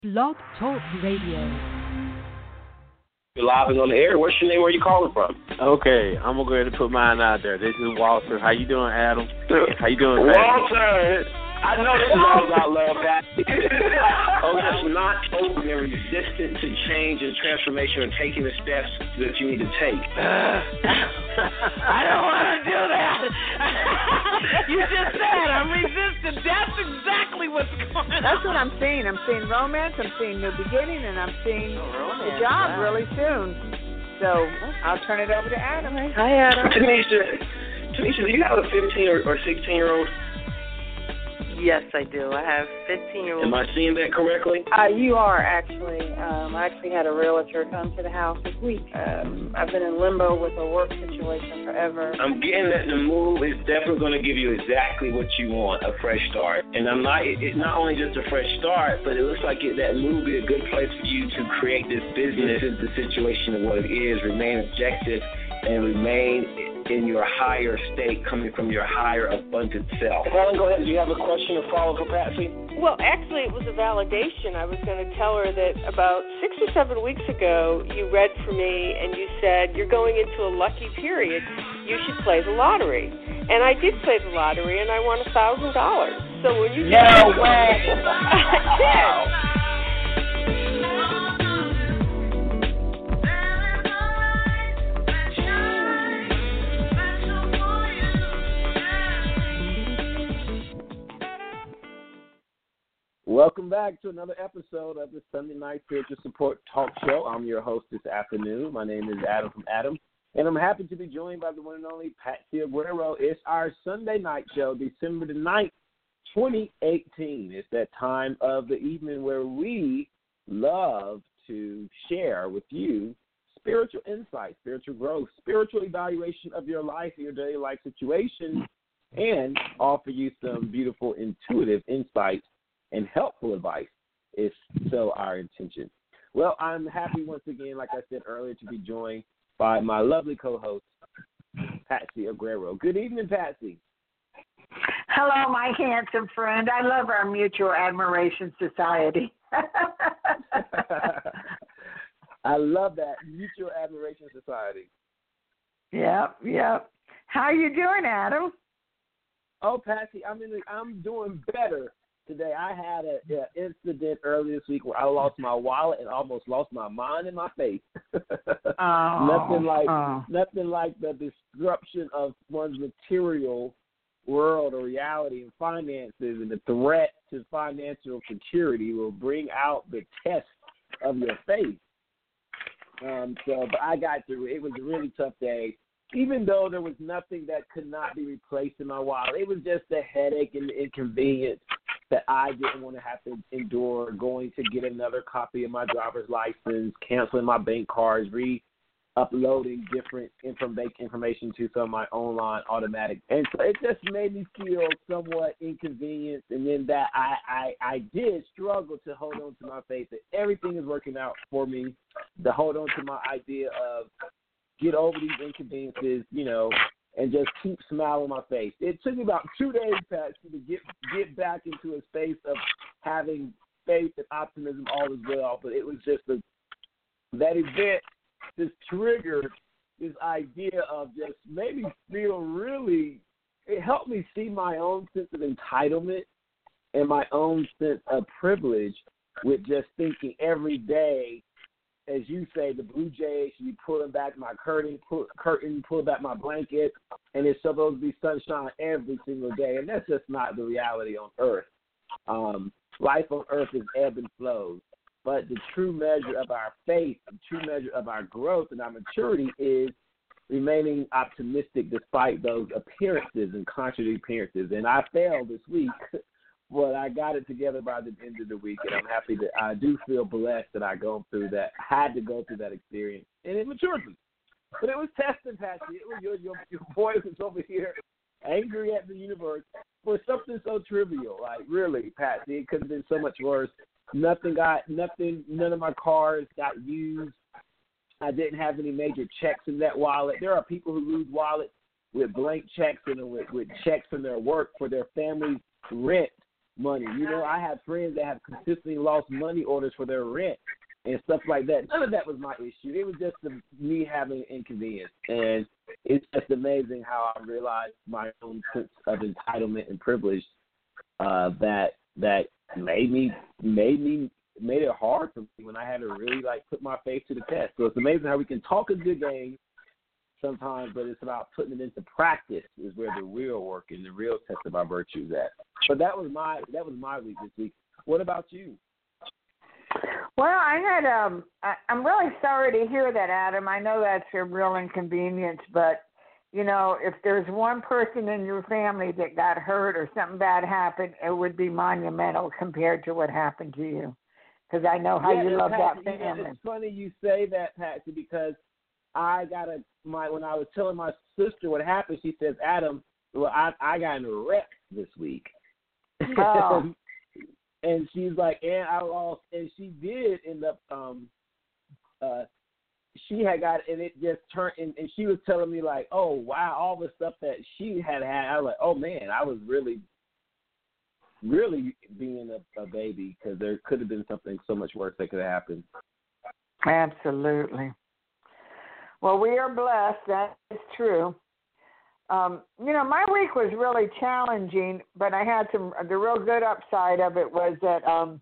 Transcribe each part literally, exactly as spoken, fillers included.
Blog Talk Radio. You're live and on the air. What's your name? Where are you calling from? Okay, I'm gonna go ahead and put mine out there. This is Walter. How you doing, Adam? How you doing, Pat? Walter. I know this is all about love, Pat. Oh, that's not open and resistant to change and transformation and taking the steps that you need to take. I don't want to do that. You just said I'm resistant. That's exactly what's going on. That's what I'm seeing. I'm seeing romance. I'm seeing new beginning, and I'm seeing oh, the job yeah. really soon. So I'll turn it over to Adam. Hi, Adam. Tanisha, Tanisha, do you have a fifteen or sixteen year old? Yes, I do. I have fifteen-year-old. Am I seeing that correctly? Uh, you are, actually. Um, I actually had a realtor come to the house this week. Um, I've been in limbo with a work situation forever. I'm getting that the move is definitely going to give you exactly what you want, a fresh start. And I'm not, it's not only just a fresh start, but it looks like it, that move is a good place for you to create this business. This is the situation of what it is. Remain objective and remain in your higher state, coming from your higher abundant self. Helen, go ahead. Do you have a question or follow for Patsy? Well, actually, it was a validation. I was going to tell her that about six or seven weeks ago, you read for me and you said, you're going into a lucky period. You should play the lottery. And I did play the lottery, and I won one thousand dollars. So when you No way! I did. Welcome back to another episode of the Sunday Night Spiritual Support Talk Show. I'm your host this afternoon. My name is Adam from Adam, and I'm happy to be joined by the one and only Patsy Aguero. It's our Sunday night show, December the ninth, twenty eighteen. It's that time of the evening where we love to share with you spiritual insight, spiritual growth, spiritual evaluation of your life, your daily life situation, and offer you some beautiful, intuitive insights and helpful advice is so our intention. Well, I'm happy once again, like I said earlier, to be joined by my lovely co-host, Patsy Aguero. Good evening, Patsy. Hello, my handsome friend. I love our Mutual Admiration Society. I love that, Mutual Admiration Society. Yep, yep. How are you doing, Adam? Oh, Patsy, I'm in the, I'm doing better. Today, I had an incident earlier this week where I lost my wallet and almost lost my mind in my face. oh, nothing like oh. nothing like the disruption of one's material world or reality and finances, and the threat to financial security will bring out the test of your faith. Um, so, but I got through it. It was a really tough day. Even though there was nothing that could not be replaced in my wallet, it was just a headache and inconvenience that I didn't want to have to endure, going to get another copy of my driver's license, canceling my bank cards, re-uploading different information to some of my online automatic. And so it just made me feel somewhat inconvenienced. And then that I, I, I did struggle to hold on to my faith that everything is working out for me, to hold on to my idea of get over these inconveniences, you know, and just keep smiling on my face. It took me about two days, Patsy, to get get back into a space of having faith and optimism all is well. But it was just a, that event just triggered this idea of just made me feel really, it helped me see my own sense of entitlement and my own sense of privilege with just thinking every day, as you say, the Blue Jays should be pulling back my curtain, pull, curtain, pull back my blanket, and it's supposed to be sunshine every single day, and that's just not the reality on Earth. Um, life on Earth is ebb and flows, but the true measure of our faith, the true measure of our growth and our maturity is remaining optimistic despite those appearances and contrary appearances. And I failed this week. Well, I got it together by the end of the week, and I'm happy that I do feel blessed that I go through that, had to go through that experience, and it matured me. But it was testing, Patsy. It was your, your, your boy was over here angry at the universe for something so trivial. Like, really, Patsy, it could have been so much worse. Nothing got, nothing, none of my cars got used. I didn't have any major checks in that wallet. There are people who lose wallets with blank checks and with, with checks from their work for their family's rent money. You know, I have friends that have consistently lost money orders for their rent and stuff like that. None of that was my issue. It was just the, me having inconvenience. And it's just amazing how I realized my own sense of entitlement and privilege uh, that that made me made me made it hard for me when I had to really like put my faith to the test. So it's amazing how we can talk a good game sometimes, but it's about putting it into practice is where the real work and the real test of our virtue is at. But that was my that was my week this week. What about you? Well, I had um I, I'm really sorry to hear that, Adam. I know that's a real inconvenience, but you know, if there's one person in your family that got hurt or something bad happened, it would be monumental compared to what happened to you. Because I know how yeah, you love Patsy, that family. You know, it's funny you say that, Patsy, because I got a my when I was telling my sister what happened, she says, Adam, well, I I got in a wreck this week. Oh. And she's like, and I lost, and she did end up, um, uh, she had got, and it just turned, and, and she was telling me like, oh wow, all the stuff that she had had. I was like, oh man, I was really, really being a, a baby because there could have been something so much worse that could have happened. Absolutely. Well, we are blessed. That is true. Um, you know, my week was really challenging, but I had some, the real good upside of it was that um,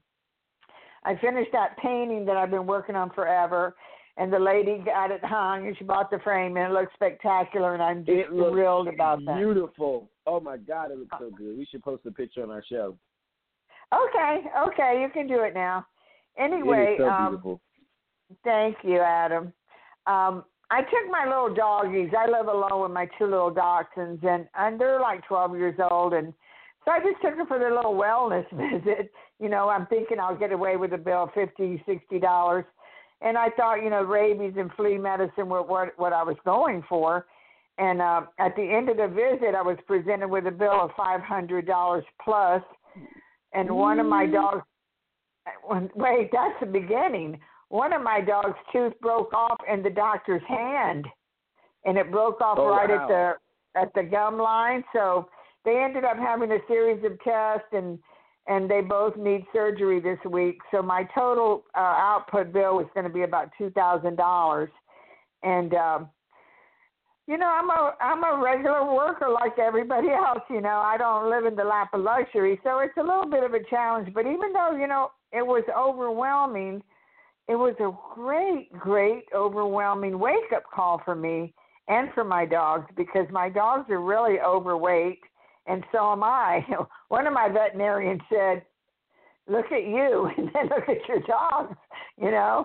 I finished that painting that I've been working on forever, and the lady got it hung, and she bought the frame, and it looks spectacular, and I'm just thrilled about that. Beautiful. Oh, my God, it looks so good. We should post a picture on our show. Okay, okay, you can do it now. Anyway, it is so um, beautiful. Thank you, Adam. Um, I took my little doggies. I live alone with my two little dachshunds, and, and they're like twelve years old. And so I just took them for their little wellness visit. You know, I'm thinking I'll get away with a bill of fifty dollars, sixty dollars. And I thought, you know, rabies and flea medicine were what, what I was going for. And uh, at the end of the visit, I was presented with a bill of five hundred dollars plus. And one of my dogs, wait, that's the beginning. One of my dog's tooth broke off in the doctor's hand, and it broke off oh, right wow. at the at the gum line. So they ended up having a series of tests, and and they both need surgery this week. So my total uh, output bill was going to be about two thousand dollars. And um, you know, I'm a I'm a regular worker like everybody else. You know, I don't live in the lap of luxury, so it's a little bit of a challenge. But even though you know it was overwhelming. It was a great, great, overwhelming wake-up call for me and for my dogs because my dogs are really overweight, and so am I. One of my veterinarians said, look at you, and then look at your dogs, you know.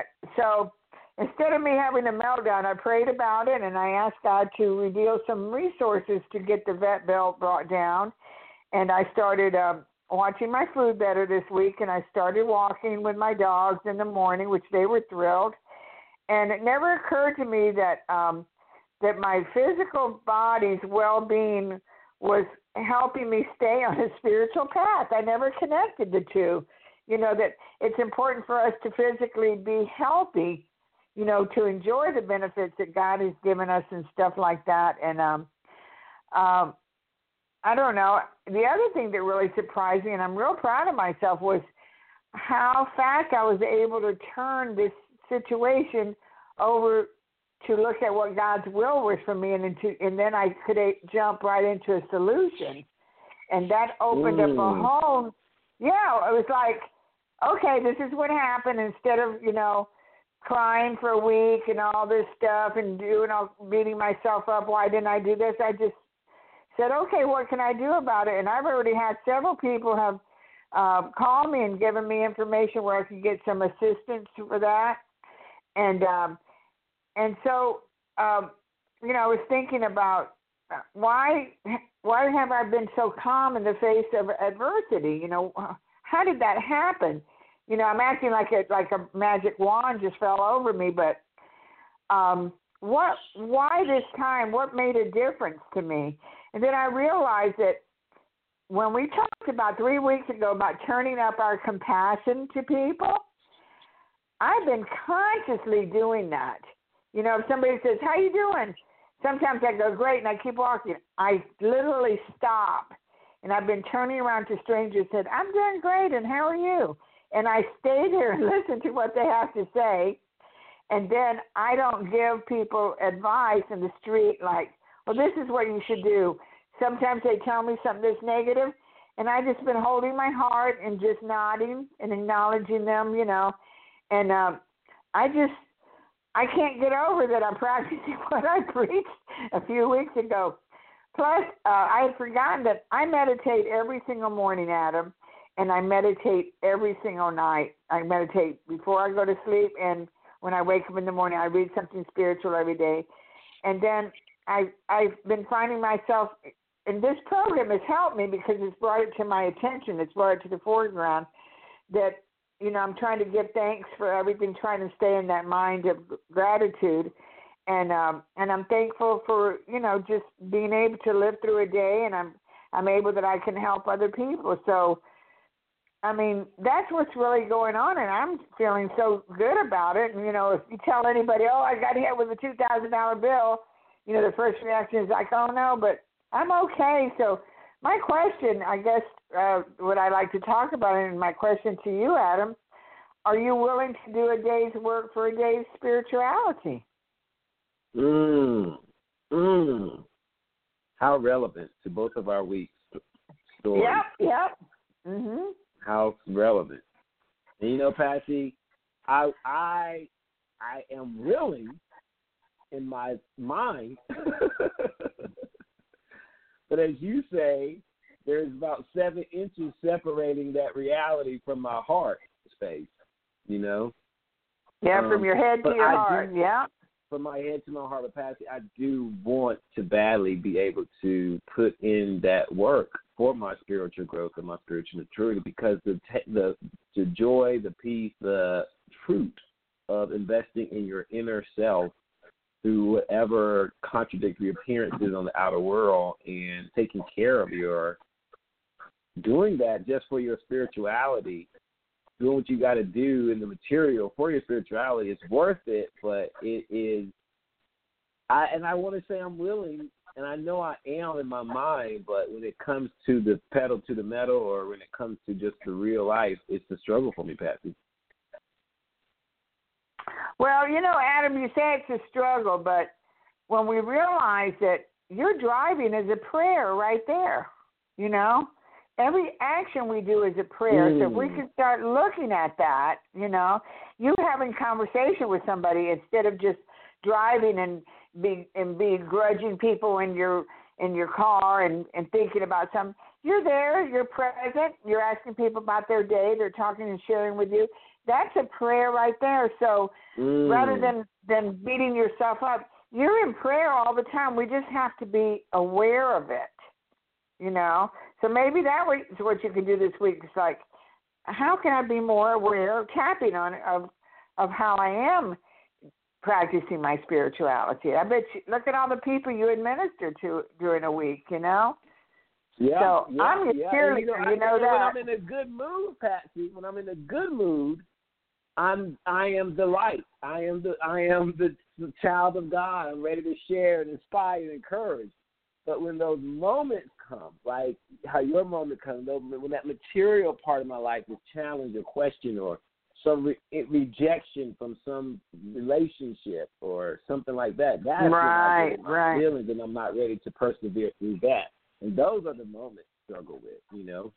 So instead of me having a meltdown, I prayed about it, and I asked God to reveal some resources to get the vet bill brought down, and I started um, watching my food better this week, and I started walking with my dogs in the morning, which they were thrilled. And it never occurred to me that um, that my physical body's well-being was helping me stay on a spiritual path. I never connected the two. You know, that it's important for us to physically be healthy, you know, to enjoy the benefits that God has given us and stuff like that. And um, um, I don't know. The other thing that really surprised me, and I'm real proud of myself, was how fast I was able to turn this situation over to look at what God's will was for me, and into, and then I could jump right into a solution. And that opened Ooh. up a whole, yeah, it was like, okay, this is what happened. Instead of, you know, crying for a week and all this stuff and doing all, beating myself up, why didn't I do this? I just said, okay, what can I do about it? And I've already had several people have uh, called me and given me information where I could get some assistance for that. And um, and so, um, you know, I was thinking about why why have I been so calm in the face of adversity? You know, how did that happen? You know, I'm acting like a like a magic wand just fell over me, but um, what? Why this time? What made a difference to me? And then I realized that when we talked about three weeks ago about turning up our compassion to people, I've been consciously doing that. You know, if somebody says, how you doing? Sometimes I go, great, and I keep walking. I literally stop And I've been turning around to strangers and said, I'm doing great, and how are you? And I stay there and listen to what they have to say. And then I don't give people advice in the street like, well, this is what you should do. Sometimes they tell me something that's negative, and I just been holding my heart and just nodding and acknowledging them, you know. And um, I just, I can't get over that I'm practicing what I preached a few weeks ago. Plus, uh, I had forgotten that I meditate every single morning, Adam, and I meditate every single night. I meditate before I go to sleep, and when I wake up in the morning, I read something spiritual every day. And then I, I've been finding myself, and this program has helped me because it's brought it to my attention. It's brought it to the foreground that, you know, I'm trying to give thanks for everything, trying to stay in that mind of gratitude. And um, and I'm thankful for, you know, just being able to live through a day, and I'm I'm able that I can help other people. So, I mean, that's what's really going on, and I'm feeling so good about it. And, you know, if you tell anybody, oh, I got hit with a two thousand dollars bill, you know, the first reaction is like, oh, no, but I'm okay. So my question, I guess, uh, what I like to talk about, and my question to you, Adam, are you willing to do a day's work for a day's spirituality? Mm, mm. How relevant to both of our weeks stories. Yep, yep. Mm-hmm. How relevant. And you know, Patsy, I I I am willing in my mind, but as you say, there's about seven inches separating that reality from my heart space. You know. Yeah, um, from your head to your I heart. Do, yeah. From my head to my heart, but Patsy, I do want to badly be able to put in that work for my spiritual growth and my spiritual maturity, because the the the joy, the peace, the fruit of investing in your inner self through whatever contradictory appearances on the outer world and taking care of your, doing that just for your spirituality, doing what you got to do in the material for your spirituality, it's worth it, but it is, I and I want to say I'm willing, and I know I am in my mind, but when it comes to the pedal to the metal, or when it comes to just the real life, it's a struggle for me, Patsy. Well, you know, Adam, you say it's a struggle, but when we realize that your driving is a prayer right there, you know? Every action we do is a prayer. Mm. So if we can start looking at that, you know, you having conversation with somebody instead of just driving and be and be grudging people in your in your car and, and thinking about something. You're there, you're present, you're asking people about their day, they're talking and sharing with you. That's a prayer right there. So mm. rather than, than beating yourself up, you're in prayer all the time. We just have to be aware of it, you know. So maybe that is what you can do this week. It's like, how can I be more aware, tapping on it, of of how I am practicing my spirituality? I bet you, look at all the people you administer to during a week, you know? Yeah, so yeah, I'm your yeah. cheerleader, you know, you know I, that. When I'm in a good mood, Patsy, when I'm in a good mood, I'm I am the light. I am the I am the, the child of God. I'm ready to share and inspire and encourage. But when those moments come, like how your moment comes, when that material part of my life is challenged or questioned, or some re- rejection from some relationship or something like that, that's right, when I right. feelings, and I'm not ready to persevere through that. And those are the moments I struggle with, you know.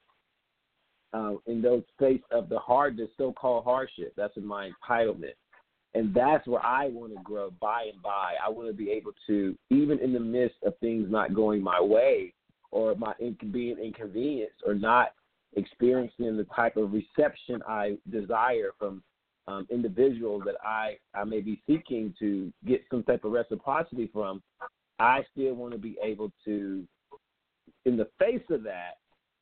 Uh, in those space of the hardness, so-called hardship, that's in my entitlement. And that's where I want to grow by and by. I want to be able to, even in the midst of things not going my way, or my inc- being inconvenienced, or not experiencing the type of reception I desire from um, individuals that I, I may be seeking to get some type of reciprocity from, I still want to be able to, in the face of that,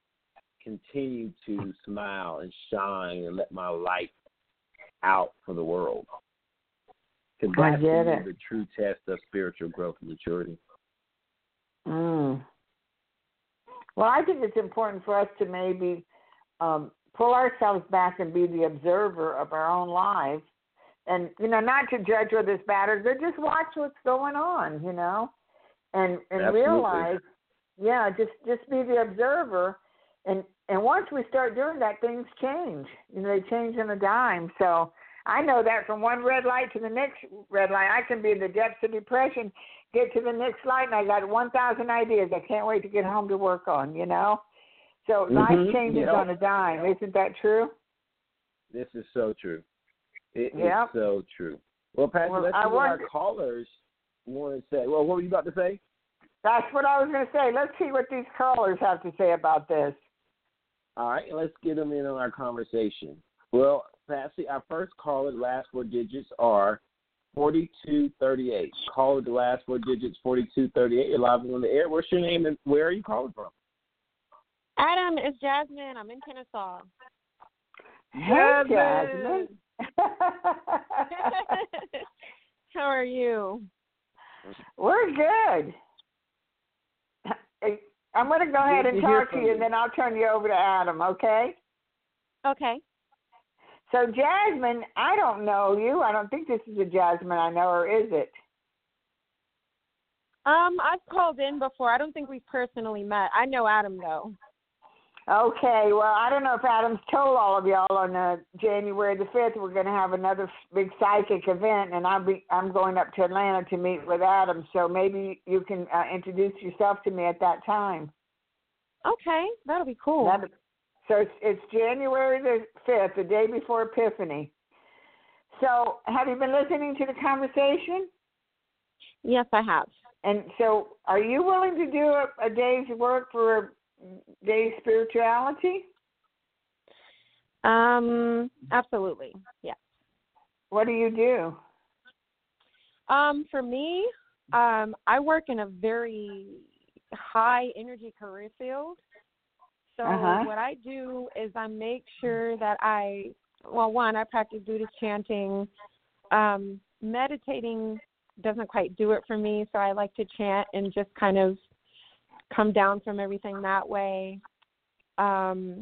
continue to smile and shine and let my light out for the world. Because that's the true test of spiritual growth and maturity. Mm. Well, I think it's important for us to maybe um, pull ourselves back and be the observer of our own lives. And, you know, not to judge whether it's bad or good, just watch what's going on, you know, and, and realize yeah, just just be the observer, and and once we start doing that, things change. You know, they change in a dime. So I know that from one red light to the next red light, I can be in the depths of depression, get to the next light, and I got one thousand ideas I can't wait to get home to work on. You know, so Mm-hmm. life changes Yep. on a dime. Isn't that true? This is so true. It Yep. is so true. Well, Patsy, Well, let's I see what our wonder- callers want to say. Well, what were you about to say? That's what I was going to say. Let's see what these callers have to say about this. All right, let's get them in on our conversation. Well, Patsy, our first caller, the last four digits are forty-two thirty-eight. Caller, the last four digits, forty-two thirty-eight. You're live on the air. What's your name and where are you calling from? Adam, it's Jasmine. I'm in Kennesaw. Hey, Jasmine. How are you? We're good. I'm going to go ahead Good and to hear talk to from you, you. and then I'll turn you over to Adam, okay? Okay. So, Jasmine, I don't know you. I don't think this is a Jasmine I know, or is it? Um, I've called in before. I don't think we've personally met. I know Adam, though. Okay, well, I don't know if Adam's told all of y'all on uh, January the fifth we're going to have another big psychic event, and I'll be, I'm going up to Atlanta to meet with Adam, so maybe you can uh, introduce yourself to me at that time. Okay, that'll be cool. That, so it's, it's January the fifth, the day before Epiphany. So have you been listening to the conversation? Yes, I have. And so are you willing to do a, a day's work for a day's spirituality? Um, absolutely. Yeah. What do you do? Um, for me, um, I work in a very high energy career field. So Uh-huh. what I do is I make sure that I, well, one, I practice Buddhist chanting. Um, meditating doesn't quite do it for me, so I like to chant and just kind of come down from everything that way. Um,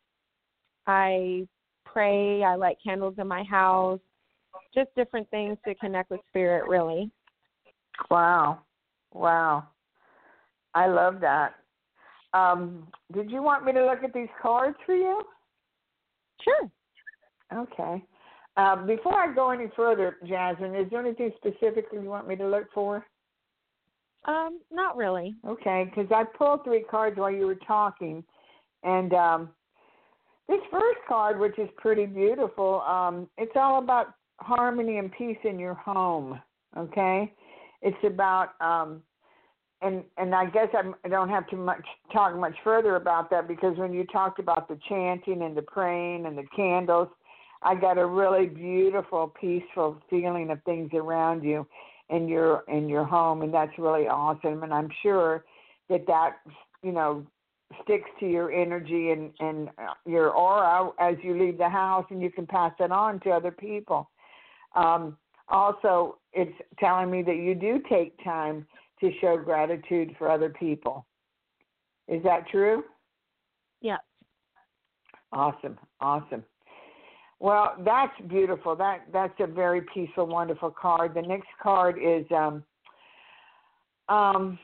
I pray. I light candles in my house. Just different things to connect with spirit, really. Wow. Wow. I love that. Um, did you want me to look at these cards for you? Sure. Okay. Uh, before I go any further, Jasmine, is there anything specifically you want me to look for? Um, not really. Okay, because I pulled three cards while you were talking, and um, this first card, which is pretty beautiful, um, it's all about harmony and peace in your home. Okay, it's about, um, and and I guess I'm, I don't have to much talk much further about that, because when you talked about the chanting and the praying and the candles, I got a really beautiful, peaceful feeling of things around you in your in your home, and that's really awesome. And I'm sure that that, you know, sticks to your energy and, and your aura as you leave the house, and you can pass it on to other people. Um, also, it's telling me that you do take time to show gratitude for other people. Is that true? Yes. Awesome, awesome. Well, that's beautiful. That that's a very peaceful, wonderful card. The next card is um, um,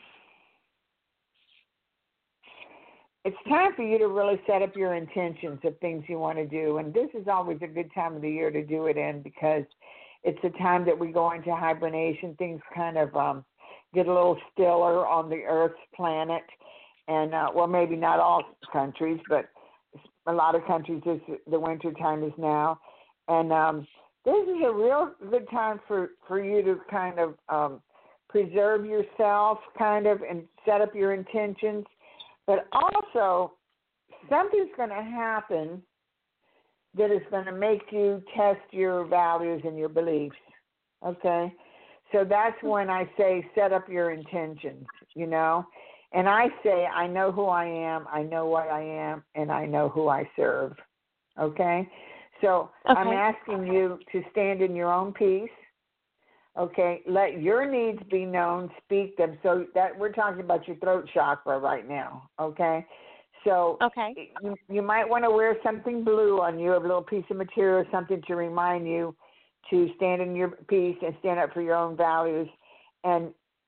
it's time for you to really set up your intentions of things you want to do. And this is always a good time of the year to do it in, because it's a time that we go into hibernation. Things kind of um, get a little stiller on the Earth's planet. And, uh, well, maybe not all countries, but a lot of countries, this, the winter time is now. And um, this is a real good time for, for you to kind of um, preserve yourself, kind of, and set up your intentions. But also, something's going to happen that is going to make you test your values and your beliefs, okay? So that's when I say set up your intentions, you know? And I say, I know who I am, I know what I am, and I know who I serve, okay? So Okay. I'm asking you to stand in your own peace, okay? Let your needs be known, speak them. So that we're talking about your throat chakra right now, okay? So Okay. you, you might want to wear something blue on you, a little piece of material, something to remind you to stand in your peace and stand up for your own values. And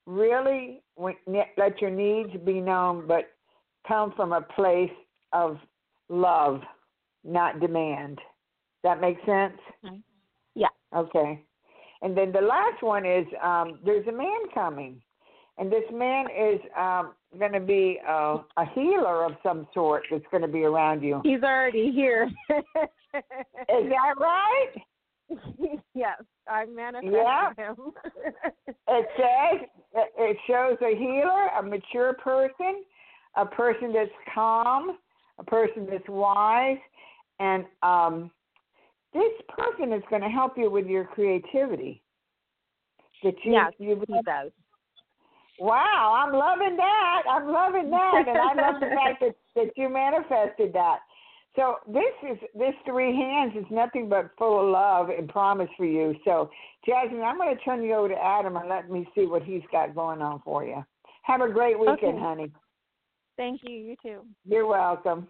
really let your needs be known, but come from a place of love, not demand. That makes sense? Okay. Yeah. Okay. And then the last one is um, there's a man coming, and this man is um, going to be uh, a healer of some sort that's going to be around you. He's already here. Is that right? Yes, I manifested yeah. him. It says, it shows a healer, a mature person, a person that's calm, a person that's wise, and um, this person is going to help you with your creativity. That you, yes, you he does. Wow, I'm loving that. I'm loving that, and I love the fact that, that you manifested that. So this is this three hands is nothing but full of love and promise for you. So, Jasmine, I'm going to turn you over to Adam and let me see what he's got going on for you. Have a great weekend, okay. honey. Thank you. You too. You're welcome.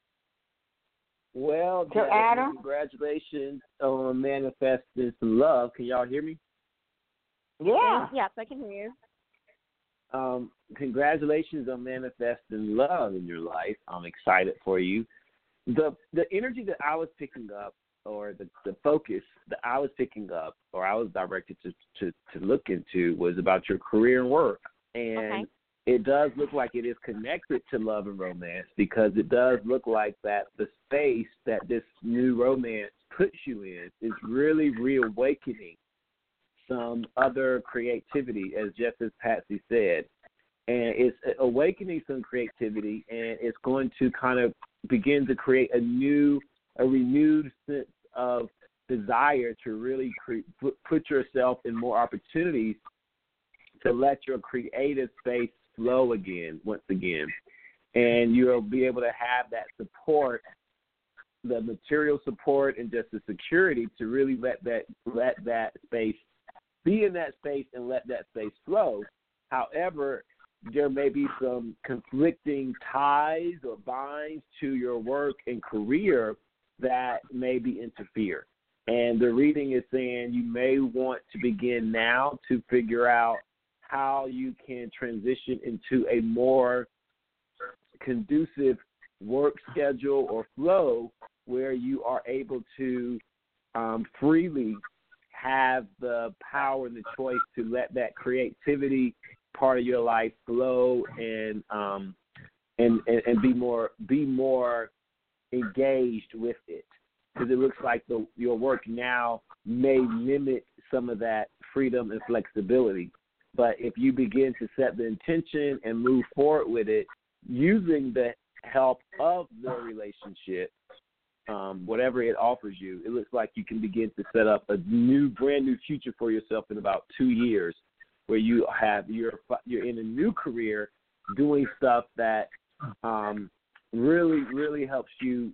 Well, so Jasmine, Adam, congratulations on manifesting some love. Can y'all hear me? Yeah. Yes, I can hear you. Um, congratulations on manifesting love in your life. I'm excited for you. The the energy that I was picking up, or the, the focus that I was picking up, or I was directed to, to, to look into, was about your career and work. And okay. It does look like it is connected to love and romance, because it does look like that the space that this new romance puts you in is really reawakening some other creativity, as just as Patsy said. And it's awakening some creativity, and it's going to kind of begin to create a new, a renewed sense of desire to really cre- put yourself in more opportunities to let your creative space flow again, once again. And you'll be able to have that support, the material support, and just the security to really let that let that space be in that space and let that space flow. However, there may be some conflicting ties or binds to your work and career that maybe interfere. And the reading is saying you may want to begin now to figure out how you can transition into a more conducive work schedule or flow where you are able to um, freely have the power and the choice to let that creativity part of your life flow and um and, and, and be more be more engaged with it, because it looks like the, your work now may limit some of that freedom and flexibility. But if you begin to set the intention and move forward with it, using the help of the relationship, um, whatever it offers you, it looks like you can begin to set up a new, brand new future for yourself in about two years, where you have you're you're in a new career doing stuff that um, really, really helps you,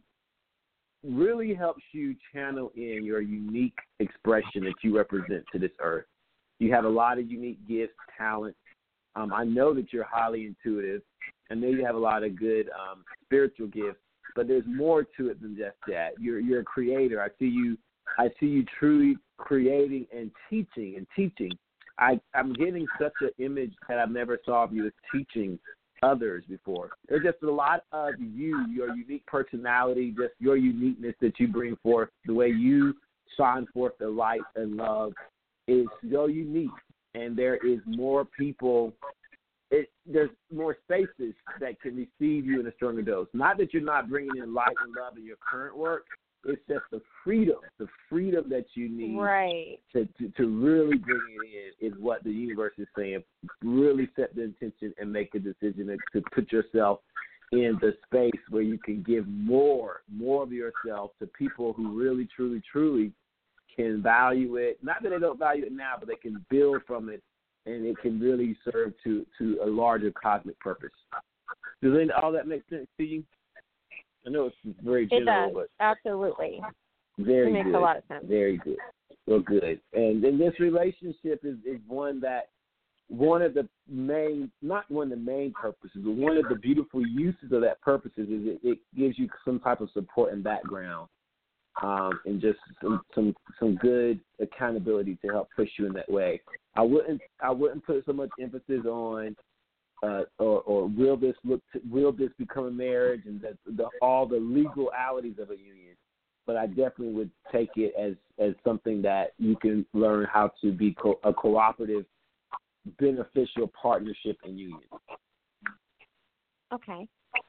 really helps you channel in your unique expression that you represent to this earth. You have a lot of unique gifts, talents. Um, I know that you're highly intuitive. I know you have a lot of good um, spiritual gifts, but there's more to it than just that. You're you're a creator. I see you. I see you truly creating and teaching and teaching. I, I'm getting such an image that I've never saw of you as teaching others before. There's just a lot of you, your unique personality, just your uniqueness that you bring forth, the way you shine forth the light and love is so unique. And there is more people, it, there's more spaces that can receive you in a stronger dose. Not that you're not bringing in light and love in your current work. It's just the freedom, the freedom that you need right. to, to, to really bring it in is what the universe is saying. Really set the intention and make a decision to, to put yourself in the space where you can give more, more of yourself to people who really, truly, truly can value it. Not that they don't value it now, but they can build from it, and it can really serve to, to a larger cosmic purpose. Does all that make sense to you? I know it's very general, it does. but absolutely. Very it makes good. a lot of sense. Very good. Well, good. And then this relationship is, is one that one of the main, not one of the main purposes, but one of the beautiful uses of that purposes is it, it gives you some type of support and background, um, and just some, some some good accountability to help push you in that way. I wouldn't I wouldn't put so much emphasis on uh, or, or will this look to, will this become a marriage and that the, all the legalities of a union. But I definitely would take it as, as something that you can learn how to be co- a cooperative, beneficial partnership in union. Okay.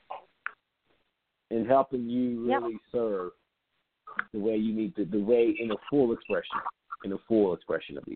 In helping you really yep. serve the way you need to, the way in a full expression, in a full expression of you.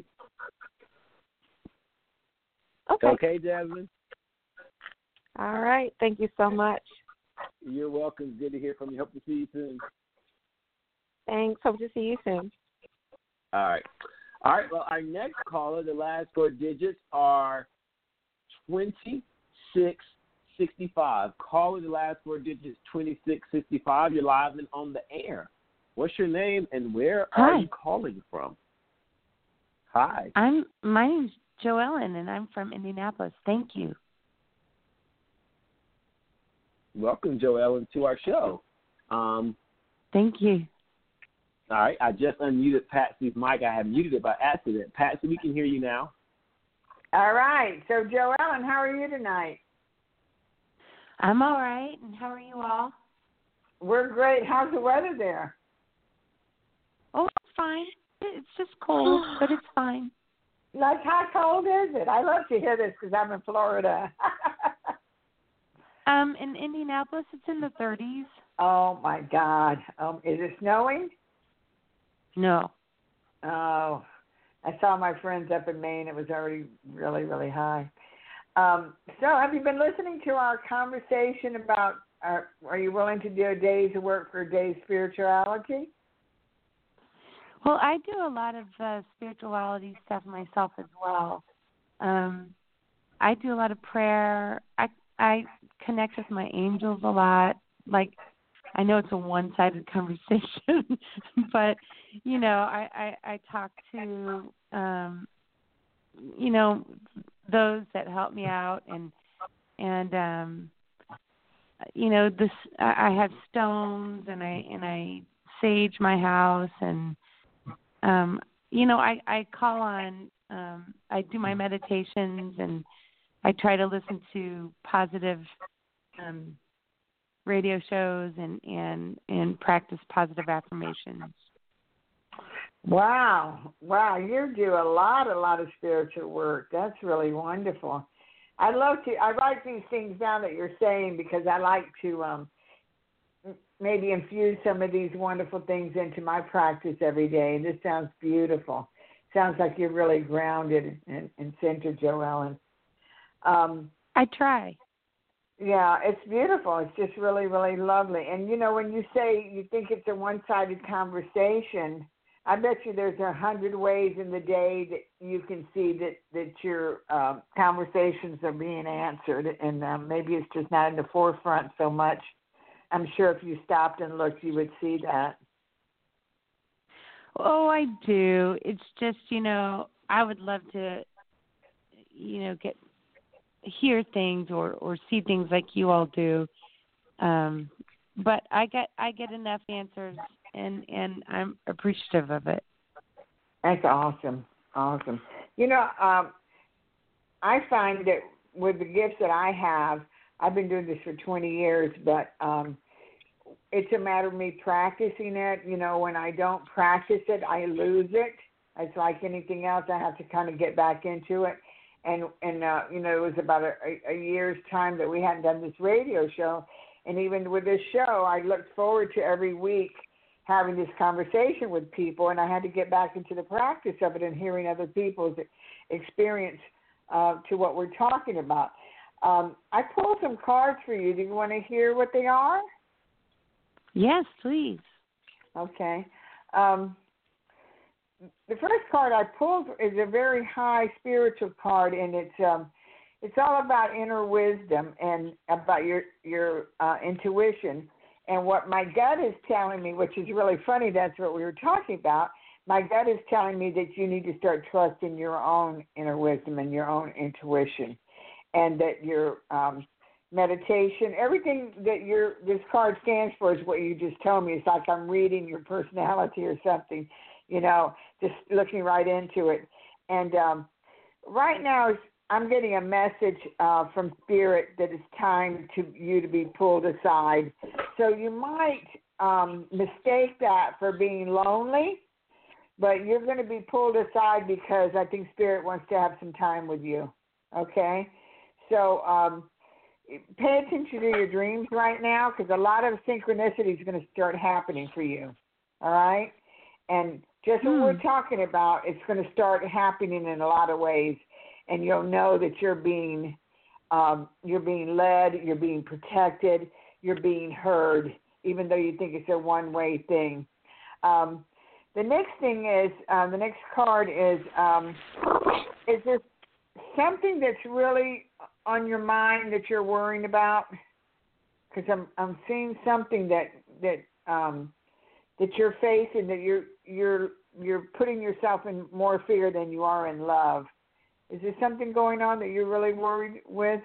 Okay. Okay, Jasmine? All right. Thank you so much. You're welcome. Good to hear from you. Hope to see you soon. Thanks. Hope to see you soon. All right. All right. Well, our next caller, the last four digits are twenty-six sixty-five. Caller, the last four digits, twenty-six sixty-five. You're live and on the air. What's your name and where Hi. are you calling from? Hi. I'm. My name's Joellen, and I'm from Indianapolis. Thank you. Welcome, Joellen, to our show. Um, Thank you. All right. I just unmuted Patsy's mic. I have muted it by accident. Patsy, we can hear you now. All right. So, Joellen, how are you tonight? I'm all right. And how are you all? We're great. How's the weather there? Oh, it's fine. It's just cold, but it's fine. Like, how cold is it? I love to hear this because I'm in Florida. um, in Indianapolis, it's in the thirties. Oh, my God. Um, is it snowing? No. Oh, I saw my friends up in Maine. It was already really, really high. Um, so have you been listening to our conversation about, our, are you willing to do a day's work for a day's spirituality? Well, I do a lot of uh, spirituality stuff myself as well. Um, I do a lot of prayer. I I connect with my angels a lot. Like, I know it's a one-sided conversation, but, you know, I, I, I talk to, um, you know, those that help me out, and, and um, you know, this I, I have stones, and I, and I sage my house, and, um, you know, I, I call on, um, I do my meditations, and I try to listen to positive um radio shows and, and, and practice positive affirmations. Wow. Wow. You do a lot, a lot of spiritual work. That's really wonderful. I love to, I write these things down that you're saying because I like to um, maybe infuse some of these wonderful things into my practice every day. And this sounds beautiful. Sounds like you're really grounded and, and centered, Joellen. Um, I try. Yeah, it's beautiful. It's just really, really lovely. And, you know, when you say you think it's a one-sided conversation, I bet you there's a hundred ways in the day that you can see that, that your um, conversations are being answered. And um, maybe it's just not in the forefront so much. I'm sure if you stopped and looked, you would see that. Oh, I do. It's just, you know, I would love to, you know, get hear things or, or see things like you all do. Um, but I get I get enough answers, and, and I'm appreciative of it. That's awesome. Awesome. You know, um, I find that with the gifts that I have, I've been doing this for twenty years, but um, it's a matter of me practicing it. You know, when I don't practice it, I lose it. It's like anything else. I have to kind of get back into it. And, and uh, you know, it was about a, a year's time that we hadn't done this radio show. And even with this show, I looked forward to every week having this conversation with people, and I had to get back into the practice of it and hearing other people's experience uh, to what we're talking about. Um, I pulled some cards for you. Do you want to hear what they are? Yes, please. Okay. Um, the first card I pulled is a very high spiritual card, and it's um, it's all about inner wisdom and about your your uh, intuition. And what my gut is telling me, which is really funny, that's what we were talking about. My gut is telling me that you need to start trusting your own inner wisdom and your own intuition, and that your um, meditation, everything that your this card stands for is what you just told me. It's like I'm reading your personality or something, you know, just looking right into it. And um, right now I'm getting a message uh, from Spirit that it's time to you to be pulled aside. So you might um, mistake that for being lonely, but you're going to be pulled aside because I think Spirit wants to have some time with you. Okay? So um, pay attention to your dreams right now, because a lot of synchronicity is going to start happening for you. All right? And just what hmm. we're talking about, it's going to start happening in a lot of ways, and you'll know that you're being um, you're being led, you're being protected, you're being heard, even though you think it's a one-way thing. Um, the next thing is, uh, the next card is, um, is there something that's really on your mind that you're worrying about? Because I'm I'm seeing something that that um, that you're facing, that you're you're you're putting yourself in more fear than you are in love. Is there something going on that you're really worried with?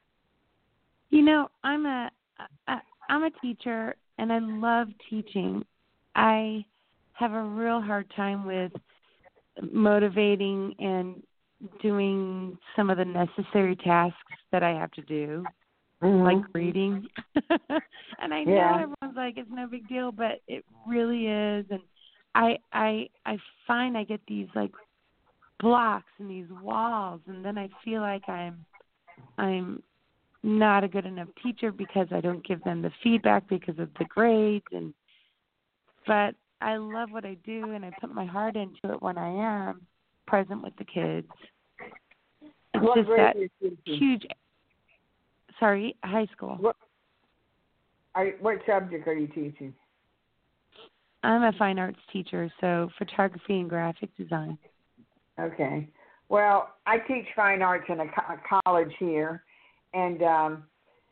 You know, I'm a I, I'm a teacher, and I love teaching. I have a real hard time with motivating and doing some of the necessary tasks that I have to do, mm-hmm. like reading. And I know yeah. everyone's like, it's no big deal, but it really is. And I I I find I get these like blocks and these walls, and then I feel like I'm I'm not a good enough teacher because I don't give them the feedback because of the grades. And but I love what I do, and I put my heart into it when I am present with the kids. It's what just grade that huge. Sorry, high school. What, are, what subject are you teaching? I'm a fine arts teacher, so photography and graphic design. Okay. Well, I teach fine arts in a, co- a college here, and um,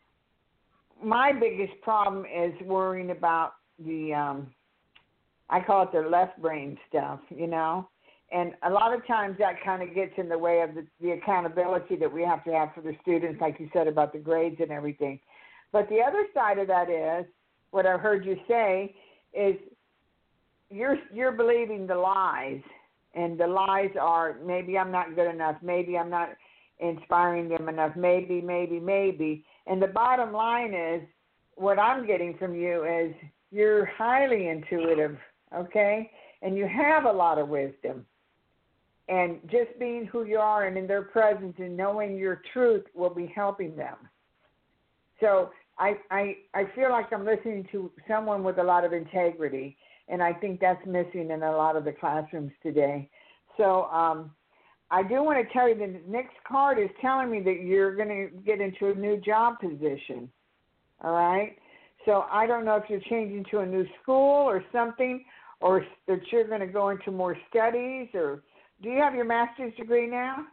my biggest problem is worrying about the, um, I call it the left brain stuff, you know, and a lot of times that kind of gets in the way of the, the accountability that we have to have for the students, like you said about the grades and everything. But the other side of that is, what I've heard you say is you're you're believing the lies. And the lies are, maybe I'm not good enough, maybe I'm not inspiring them enough, maybe, maybe, maybe. And the bottom line is, what I'm getting from you is you're highly intuitive, okay? And you have a lot of wisdom. And just being who you are and in their presence and knowing your truth will be helping them. So I I, I feel like I'm listening to someone with a lot of integrity. And I think that's missing in a lot of the classrooms today. So um, I do want to tell you the next card is telling me that you're going to get into a new job position. All right? So I don't know if you're changing to a new school or something, or that you're going to go into more studies. Or do you have your master's degree now?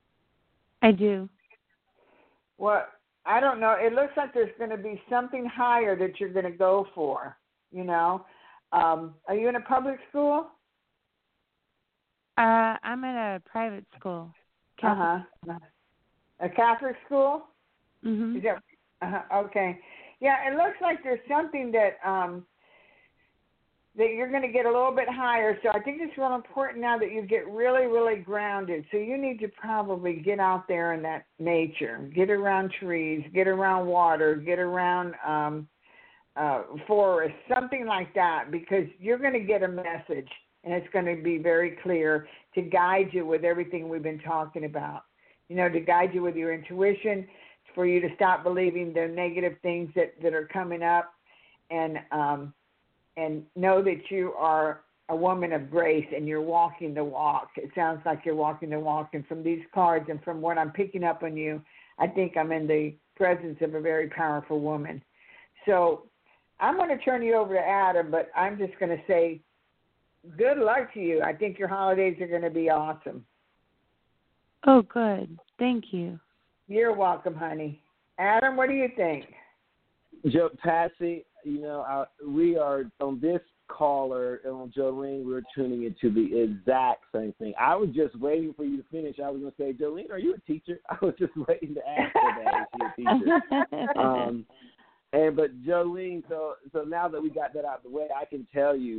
I do. Well, I don't know. It looks like there's going to be something higher that you're going to go for, you know. Um, are you in a public school? Uh, I'm in a private school. Uh huh. A Catholic school? Mhm. Is that, uh-huh. Okay. Yeah, it looks like there's something that um, that you're going to get a little bit higher. So I think it's real important now that you get really, really grounded. So you need to probably get out there in that nature, get around trees, get around water, get around. Um, Uh, forest, something like that, because you're going to get a message, and it's going to be very clear to guide you with everything we've been talking about. You know, to guide you with your intuition, for you to stop believing the negative things that, that are coming up, and um, and know that you are a woman of grace and you're walking the walk. It sounds like you're walking the walk, and from these cards and from what I'm picking up on you, I think I'm in the presence of a very powerful woman. So I'm going to turn you over to Adam, but I'm just going to say good luck to you. I think your holidays are going to be awesome. Oh, good. Thank you. You're welcome, honey. Adam, what do you think? Joe, Patsy, you know, I, we are on this caller and on Jolene, we're tuning into the exact same thing. I was just waiting for you to finish. I was going to say, Jolene, are you a teacher? I was just waiting to ask her that. Is she a teacher? um, And but Jolene, so so now that we got that out of the way, I can tell you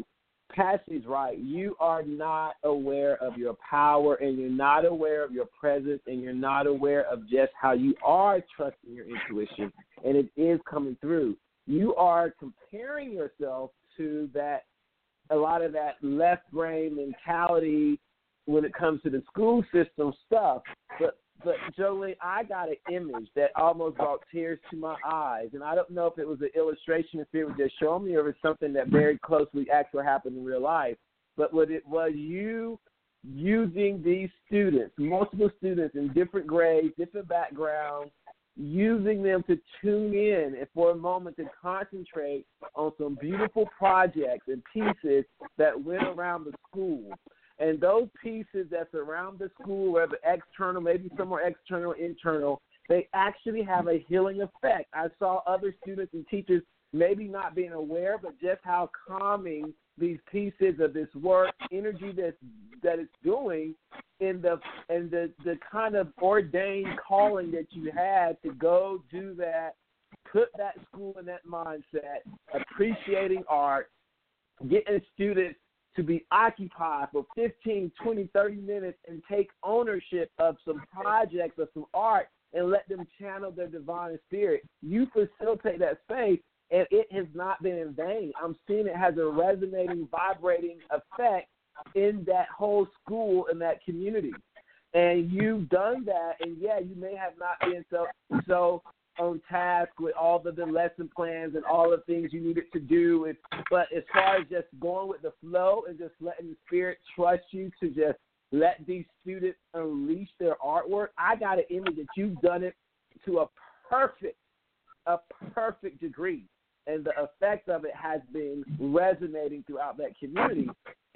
Patsy's right. You are not aware of your power, and you're not aware of your presence, and you're not aware of just how you are trusting your intuition, and it is coming through. You are comparing yourself to that, a lot of that left brain mentality when it comes to the school system stuff. But, but Jolene, I got an image that almost brought tears to my eyes, and I don't know if it was an illustration, if it was just showing me, or if it's something that very closely actually happened in real life. But what it was, you using these students, multiple students in different grades, different backgrounds, using them to tune in and for a moment to concentrate on some beautiful projects and pieces that went around the school. And those pieces that's around the school, whether external, maybe some are external, internal, they actually have a healing effect. I saw other students and teachers maybe not being aware, but just how calming these pieces of this work, energy that that it's doing, in the and the, the kind of ordained calling that you had to go do that, put that school in that mindset, appreciating art, getting students to be occupied for fifteen, twenty, thirty minutes and take ownership of some projects or some art and let them channel their divine spirit. You facilitate that space, and it has not been in vain. I'm seeing it has a resonating, vibrating effect in that whole school and that community. And you've done that, and yeah, you may have not been so so on task with all of the lesson plans and all the things you needed to do. And, but as far as just going with the flow and just letting the spirit trust you to just let these students unleash their artwork, I got an image that you've done it to a perfect, a perfect degree. And the effect of it has been resonating throughout that community.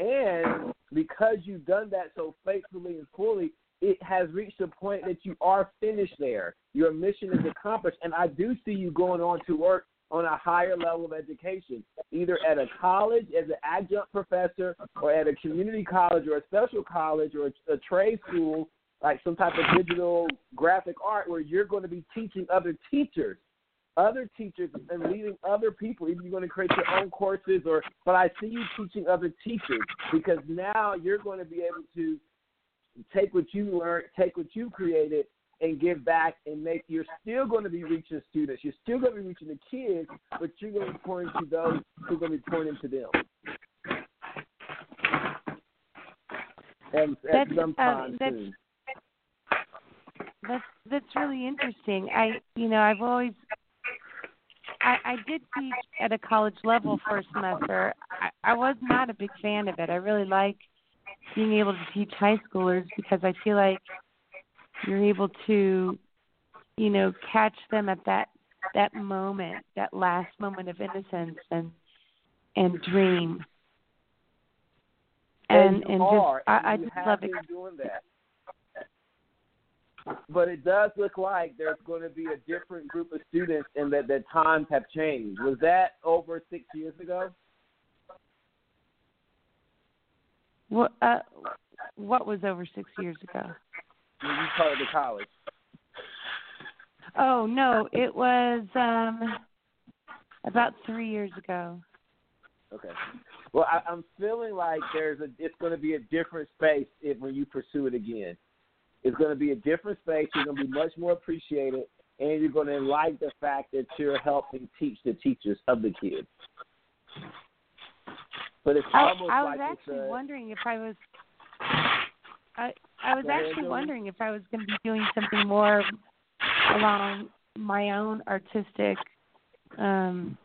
And because you've done that so faithfully and fully, it has reached a point that you are finished there. Your mission is accomplished. And I do see you going on to work on a higher level of education, either at a college as an adjunct professor or at a community college or a special college or a, a trade school, like some type of digital graphic art where you're going to be teaching other teachers. Other teachers and leading other people. Either you're going to create your own courses, or but I see you teaching other teachers, because now you're going to be able to take what you learned, take what you created, and give back and make. You're still going to be reaching students. You're still going to be reaching the kids, but you're going to be pouring to those who are going to be pouring into them. And at some time uh, soon. That's that's really interesting. I you know I've always. I, I did teach at a college level for a semester. I, I was not a big fan of it. I really like being able to teach high schoolers because I feel like you're able to, you know, catch them at that that moment, that last moment of innocence and and dream. And and, and are, just I, I you just have love been it. doing that. But it does look like there's going to be a different group of students and that the times have changed. Was that over six years ago? What, uh, what was over six years ago? When you started the college. Oh, no, it was um, about three years ago. Okay. Well, I, I'm feeling like there's a. It's going to be a different space if, when you pursue it again. It's going to be a different space. You're going to be much more appreciated, and you're going to like the fact that you're helping teach the teachers of the kids. But it's I, almost I was like actually it's a, wondering if I was. I I was Go ahead, actually Joey. wondering if I was going to be doing something more along my own artistic um,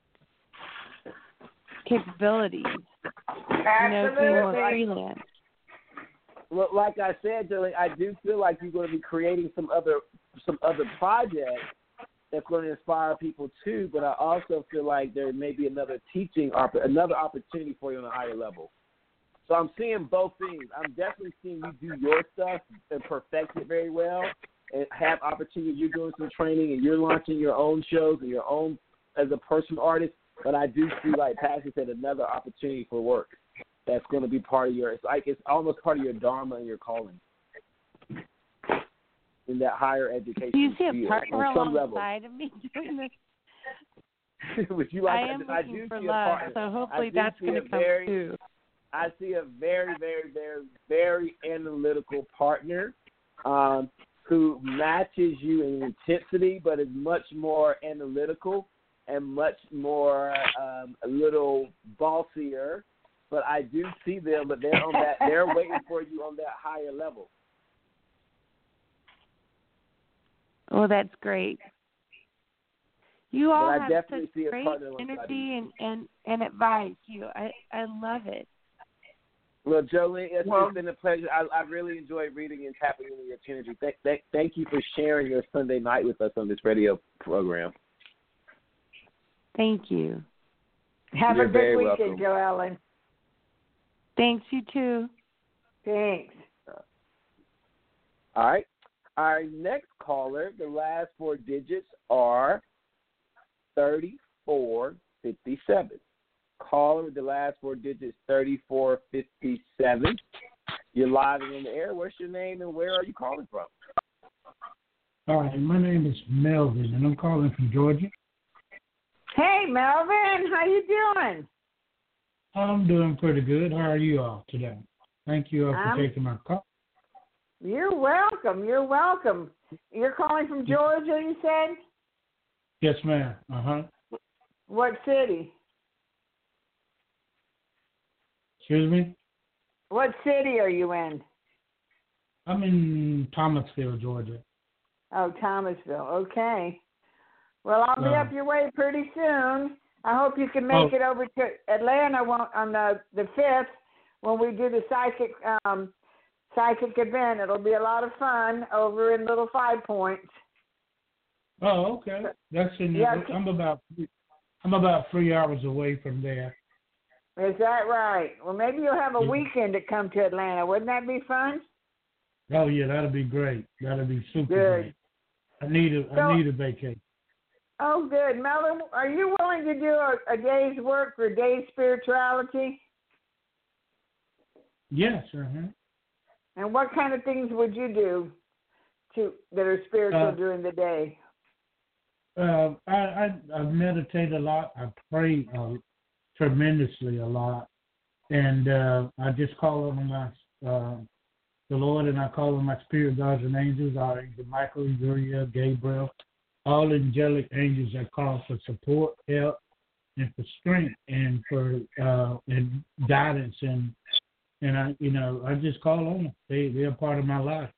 capabilities. You know, doing more freelance. Well, like I said, Julie, I do feel like you're going to be creating some other some other projects that's going to inspire people too. But I also feel like there may be another teaching, another opportunity for you on a higher level. So I'm seeing both things. I'm definitely seeing you do your stuff and perfect it very well, and have opportunity. You're doing some training and you're launching your own shows and your own as a personal artist. But I do see, like Patsy said, another opportunity for work. That's going to be part of your, it's like it's almost part of your dharma and your calling in that higher education. Do you see field, a partner on some alongside of me doing this? Would you like, I am I looking do for see love, a partner. so hopefully I do that's see going a to come very, too. I see a very, very, very, very analytical partner um, who matches you in intensity, but is much more analytical and much more um, a little bossier. But I do see them, but they're on that. They're waiting for you on that higher level. Oh, that's great. You all but I have definitely such see a great partner energy and, and, and advice. You, I, I love it. Well, Jolene, it's, Well, it's been a pleasure. I, I really enjoyed reading and tapping into your energy. Thank, thank, thank you for sharing your Sunday night with us on this radio program. Thank you. Have You're a good very weekend, welcome. Joellen. Thanks, you too. Thanks. All right. Our next caller, the last four digits are thirty-four fifty-seven. Caller with the last four digits, thirty-four fifty-seven. You're live and in the air. What's your name and where are you calling from? All right, my name is Melvin, and I'm calling from Georgia. Hey, Melvin, how you doing? I'm doing pretty good. How are you all today? Thank you all for I'm- taking my call. You're welcome. You're welcome. You're calling from Georgia, you said? Yes, ma'am. Uh-huh. What city? Excuse me? What city are you in? I'm in Thomasville, Georgia. Oh, Thomasville. Okay. Well, I'll be Uh, up your way pretty soon. I hope you can make Oh. it over to Atlanta on on the the fifth when we do the psychic um, psychic event. It'll be a lot of fun over in Little Five Points. Oh, okay. That's in. Yeah, I'm about. I'm about three hours away from there. Is that right? Well, maybe you'll have a Yeah. weekend to come to Atlanta. Wouldn't that be fun? Oh yeah, that'll be great. That'll be super Good. great. I need a. So- I need a vacation. Oh, good. Melvin, are you willing to do a, a day's work for day's spirituality? Yes. Uh huh. And what kind of things would you do to that are spiritual Uh, during the day? Uh, I, I I meditate a lot. I pray uh, tremendously a lot, and uh, I just call on my uh, the Lord, and I call on my spirit guides and angels, our angel Michael, Uriel, Gabriel, all angelic angels that call for support, help, and for strength, and for uh, and guidance, and and I you know I just call on them. They they're part of my life.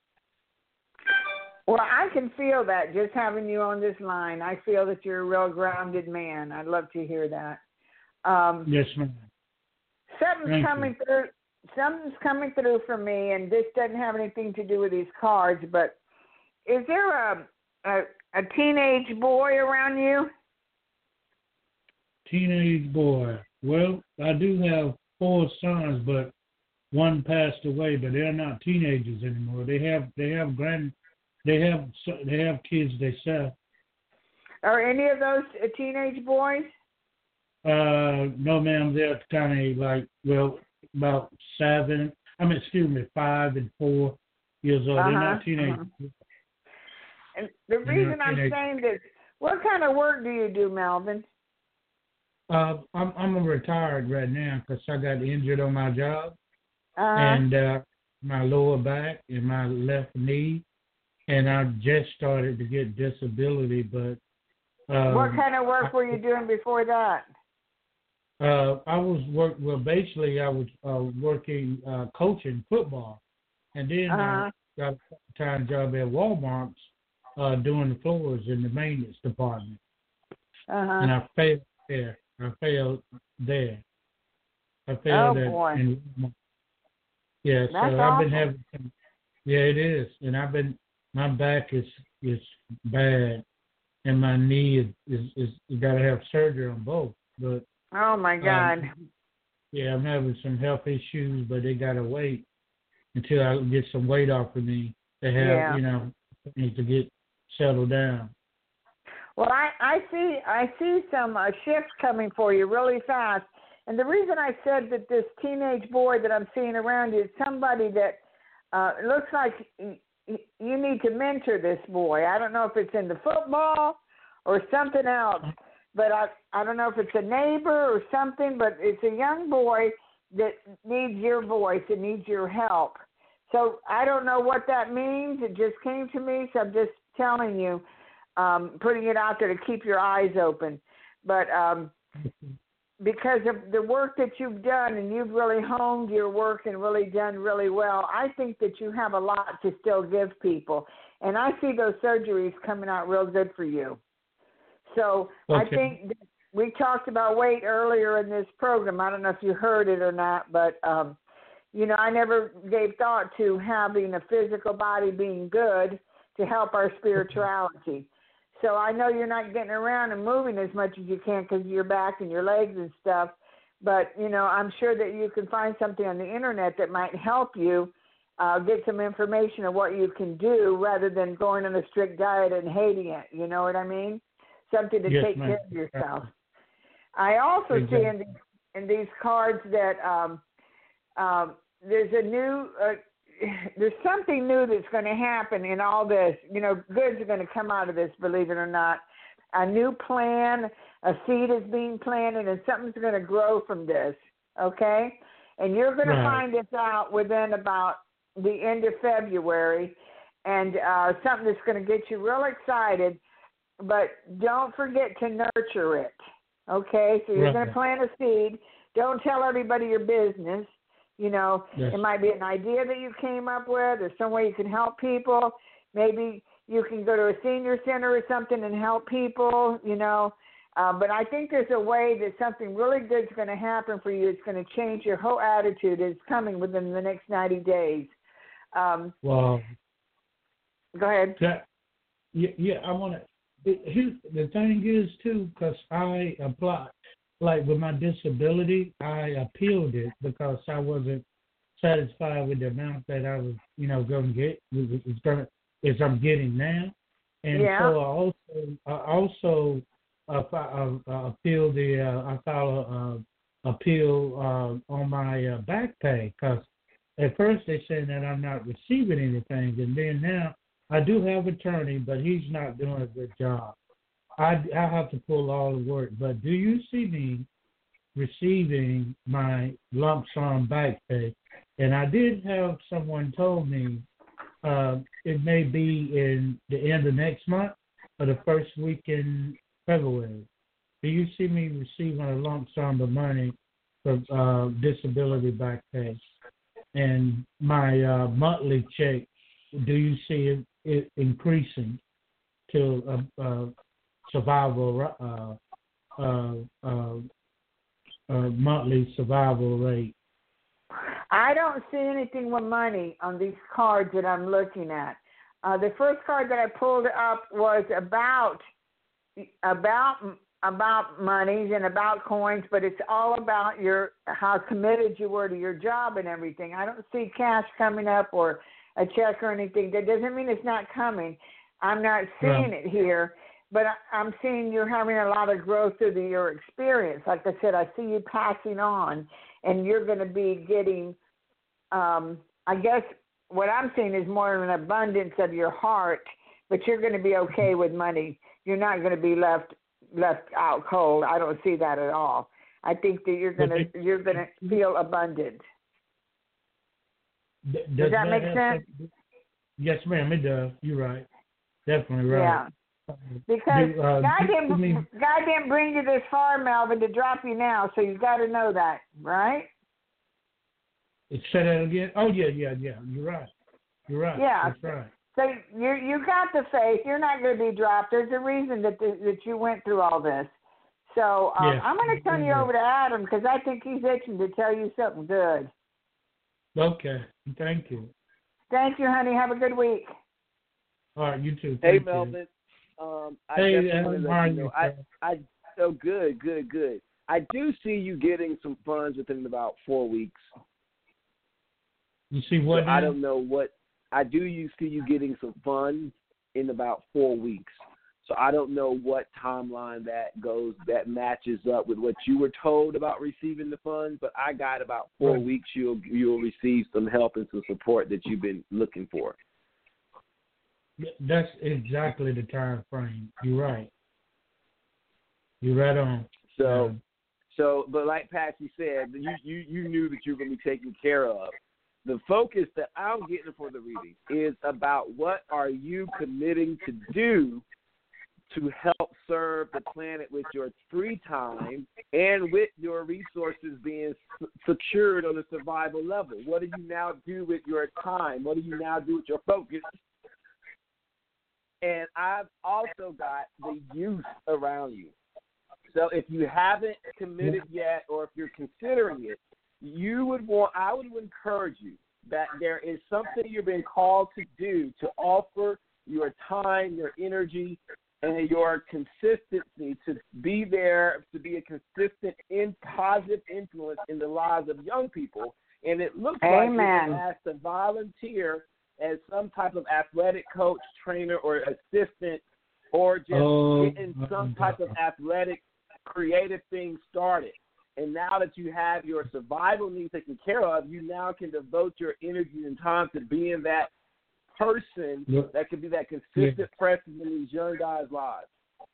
Well, I can feel that just having you on this line. I feel that you're a real grounded man. I'd love to hear that. Um, Yes, ma'am. something's Thank coming through. Something's coming through for me, and this doesn't have anything to do with these cards. But is there a a, a teenage boy around you? Teenage boy. Well, I do have four sons, but one passed away. But they're not teenagers anymore. They have they have grand they have they have kids themselves. Are any of those uh, teenage boys? Uh, no, ma'am. They're kind of like well about seven. I mean, excuse me, five and four years old. They're Uh-huh, not teenagers. uh-huh. And the They're reason I'm teenage- saying this, what kind of work do you do, Melvin? Uh, I'm I'm retired right now because I got injured on my job. Uh, and uh, my lower back and my left knee, and I just started to get disability. But um, what kind of work were you doing before that? Uh, I was work well. Basically, I was uh, working uh, coaching football, and then Uh-huh. I got a part-time job at Walmart uh, doing the floors in the maintenance department, Uh-huh. and I failed there. I failed there. I failed Oh, at, boy. in Walmart. Yeah, so That's I've awful. been having some, yeah, it is. And I've been, my back is is bad, and my knee is, is, is you got to have surgery on both. But, Oh, my God. um, yeah, I'm having some health issues, but they got to wait until I get some weight off of me to have, Yeah. you know, things to get settled down. Well, I, I see I see some uh, shifts coming for you really fast. And the reason I said that this teenage boy that I'm seeing around you is somebody that uh, it looks like y- y- you need to mentor this boy. I don't know if it's in the football or something else, but I I don't know if it's a neighbor or something, but it's a young boy that needs your voice, that needs your help. So I don't know what that means. It just came to me, so I'm just telling you, um, putting it out there to keep your eyes open. But um, because of the work that you've done, and you've really honed your work and really done really well, I think that you have a lot to still give people. And I see those surgeries coming out real good for you. So okay. I think that we talked about weight earlier in this program. I don't know if you heard it or not, but, um, you know, I never gave thought to having a physical body being good to help our spirituality. So I know you're not getting around and moving as much as you can because of your back and your legs and stuff. But, you know, I'm sure that you can find something on the internet that might help you uh, get some information of what you can do rather than going on a strict diet and hating it. You know what I mean? Something to yes, take ma'am. care of yourself. I also exactly. see in, the, in these cards that um, um, there's a new, uh, there's something new that's going to happen in all this. You know, goods are going to come out of this, believe it or not. A new plan, a seed is being planted, and something's going to grow from this, okay? And you're going right. to find this out within about the end of February, and uh, something that's going to get you real excited, but don't forget to nurture it, okay? So you're right. going to plant a seed. Don't tell everybody your business. You know, yes. it might be an idea that you came up with or some way you can help people. Maybe you can go to a senior center or something and help people, you know. Uh, but I think there's a way that something really good is going to happen for you. It's going to change your whole attitude. It's coming within the next ninety days. Um, well, go ahead. That, yeah, yeah, I want to. The thing is, too, because I applied, like with my disability, I appealed it because I wasn't satisfied with the amount that I was, you know, going to get. It's going as I'm getting now, and yeah. so I also, I also uh, uh, uh, appealed the, uh, I filed a uh, appeal uh, on my uh, back pay because at first they said that I'm not receiving anything, and then now I do have an attorney, but he's not doing a good job. I, I have to pull all the work, but do you see me receiving my lump sum back pay? And I did have someone told me uh, it may be in the end of next month or the first week in February. Do you see me receiving a lump sum of money for uh, disability back pay? And my uh, monthly check, do you see it, it increasing to a, a survival uh, uh, uh, uh, monthly survival rate? I don't see anything with money on these cards that I'm looking at. Uh, the first card that I pulled up was about about about monies and about coins, but it's all about your how committed you were to your job and everything. I don't see cash coming up or a check or anything. That doesn't mean it's not coming. I'm not seeing yeah. it here, but I'm seeing you're having a lot of growth through the, your experience. Like I said, I see you passing on, and you're going to be getting, um, I guess what I'm seeing is more of an abundance of your heart, but you're going to be okay with money. You're not going to be left left out cold. I don't see that at all. I think that you're going to you're going to feel abundant. Does, does that, that make sense? Some, yes, ma'am, it does. You're right. Definitely right. Yeah. Because uh, God, didn't, me, God didn't bring you this far, Melvin, to drop you now, so you've got to know that, right? Say that again? Oh, yeah, yeah, yeah. You're right. You're right. Yeah. That's right. So you you got the faith. You're not going to be dropped. There's a reason that the, that you went through all this. So um, yes. I'm going to turn you over to Adam because I think he's itching to tell you something good. Okay. Thank you. Thank you, honey. Have a good week. All right. You too. Hey, Thank Melvin. Um, I hey, definitely uh, want to let you know. you, I, I, so good, good, good. I do see you getting some funds within about four weeks. You see what? So I don't know what. I do you see you getting some funds in about four weeks. So I don't know what timeline that goes that matches up with what you were told about receiving the funds, but I got about four right. weeks you'll you'll receive some help and some support that you've been looking for. That's exactly the time frame. You're right. You're right on. So um, So, but like Patsy said, you, you, you knew that you were going to be taken care of. The focus that I'm getting for the reading is about what are you committing to do to help serve the planet with your free time and with your resources being secured on a survival level. What do you now do with your time? What do you now do with your focus? And I've also got the youth around you. So if you haven't committed yet, or if you're considering it, you would want, I would encourage you that there is something you're being called to do to offer your time, your energy, and your consistency to be there, to be a consistent and positive influence in the lives of young people. And it looks Amen. like you're asked to volunteer as some type of athletic coach, trainer, or assistant, or just oh, getting some type of athletic creative thing started. And now that you have your survival needs taken care of, you now can devote your energy and time to being that person yep. that can be that consistent yeah. presence in these young guys' lives.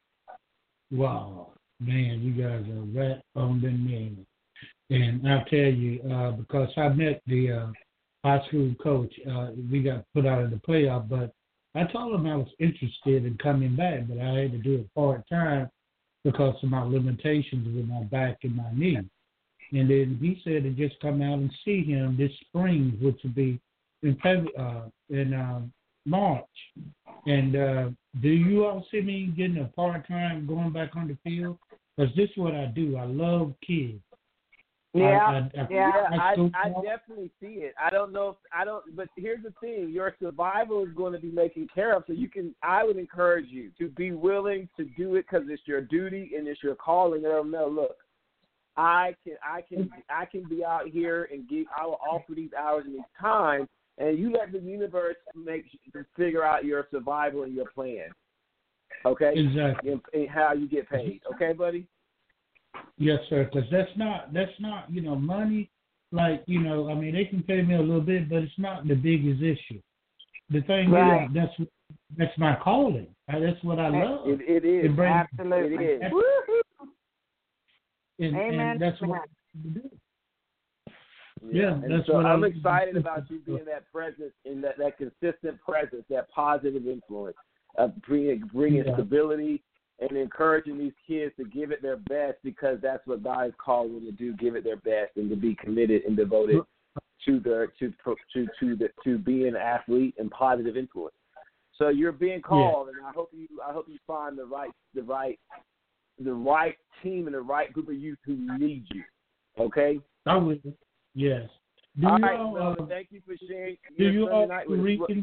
Wow. Man, you guys are right on the name. And I'll tell you, uh, because I met the uh, high school coach, uh, we got put out of the playoff, but I told him I was interested in coming back, but I had to do it part-time because of my limitations with my back and my knee. And then he said to just come out and see him this spring, which would be in February, uh, in uh, March. And uh, do you all see me getting a part-time going back on the field? Because this is what I do. I love kids. Yeah, I, I, I, yeah, I, I, I definitely see it. I don't know if I don't, but here's the thing: your survival is going to be taken care of. So you can, I would encourage you to be willing to do it because it's your duty and it's your calling. Let them know, look, I can, I can, I can be out here and give. I will offer these hours and these time, and you let the universe make figure out your survival and your plan. Okay, exactly, and, and how you get paid. Okay, buddy. Yes, sir, because that's not, that's not, you know, money, like, you know, I mean, they can pay me a little bit, but it's not the biggest issue. The thing right. is, that's that's my calling. That's what I love. It, it is. It brings, Absolutely. It is. and, Amen. and that's what we do. Yeah, Yeah, that's so what I'm I, excited about you being that presence, in that, that consistent presence, that positive influence of bringing, bringing yeah. stability and encouraging these kids to give it their best, because that's what God has called them to do, give it their best and to be committed and devoted to their to to to the, to being an athlete and positive influence. So you're being called, yeah. and I hope you I hope you find the right the right the right team and the right group of youth who need you. Okay. I will. Yes. Do all you right, all, well, uh, thank you for sharing. Do your you Sunday all night with Rican?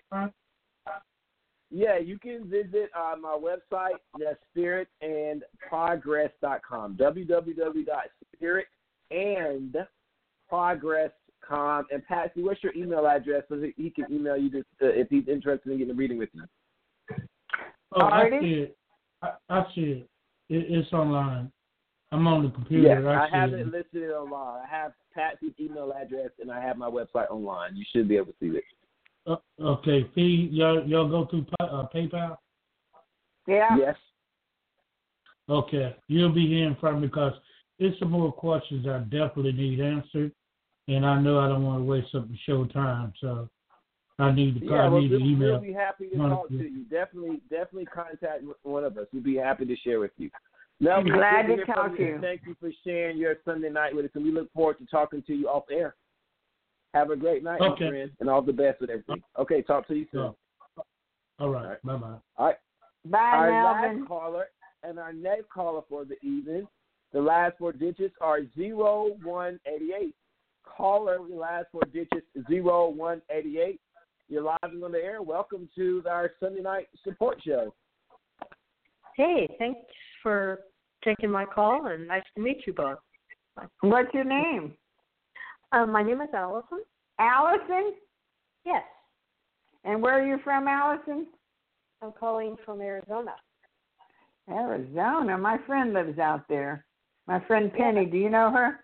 Yeah, you can visit uh, my website, that's spirit and progress dot com, w w w dot spirit and progress dot com. And Patsy, what's your email address so that he can email you this, uh, if he's interested in getting a reading with you? Oh, I see it. I, I see it. it. It's online. I'm on the computer. Yes, I, I have it. it listed online. I have Patsy's email address, and I have my website online. You should be able to see it. Uh, okay, fee, y'all, y'all go through uh, PayPal? Yeah. Yes. Okay, you'll be hearing from me because there's some more questions I definitely need answered, and I know I don't want to waste up the show time, so I need to, yeah, I well, need we'll, to email. We'll be happy to talk to you. Definitely, definitely contact one of us. We'll be happy to share with you. No, I'm glad to talk to you. Thank you for sharing your Sunday night with us, and we look forward to talking to you off air. Have a great night, okay. my friend, and all the best with everything. Okay, talk to you soon. All right, all right. Bye-bye. All right. Bye, our Melvin. last caller and our next caller for the evening, the last four digits are zero one eighty-eight. Caller, the last four digits, zero one eighty-eight. You're live and on the air. Welcome to our Sunday night support show. Hey, thanks for taking my call, and nice to meet you both. What's your name? Um, my name is Allison. Allison? Yes. And where are you from, Allison? I'm calling from Arizona. Arizona. My friend lives out there. My friend Penny. Do you know her?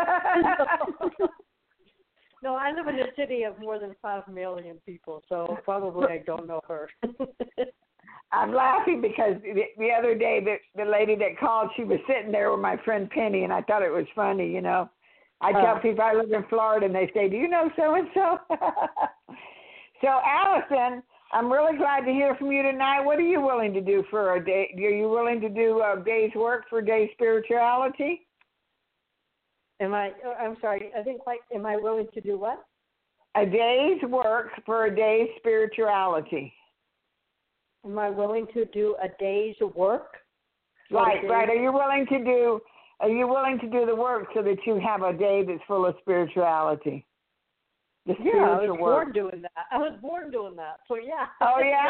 No, I live in a city of more than five million people, so probably I don't know her. I'm laughing because the, the other day the, the lady that called, she was sitting there with my friend Penny, and I thought it was funny, you know. I tell Uh. people I live in Florida, and they say, do you know so-and-so? So, Allison, I'm really glad to hear from you tonight. What are you willing to do for a day? Are you willing to do a day's work for day spirituality? Am I? I'm sorry. I didn't quite. Am I willing to do what? A day's work for a day's spirituality. Am I willing to do a day's work? Right, right. Are you willing to do? Are you willing to do the work so that you have a day that's full of spirituality? The Yeah, I was spiritual born work. doing that. I was born doing that. So yeah. Oh yeah.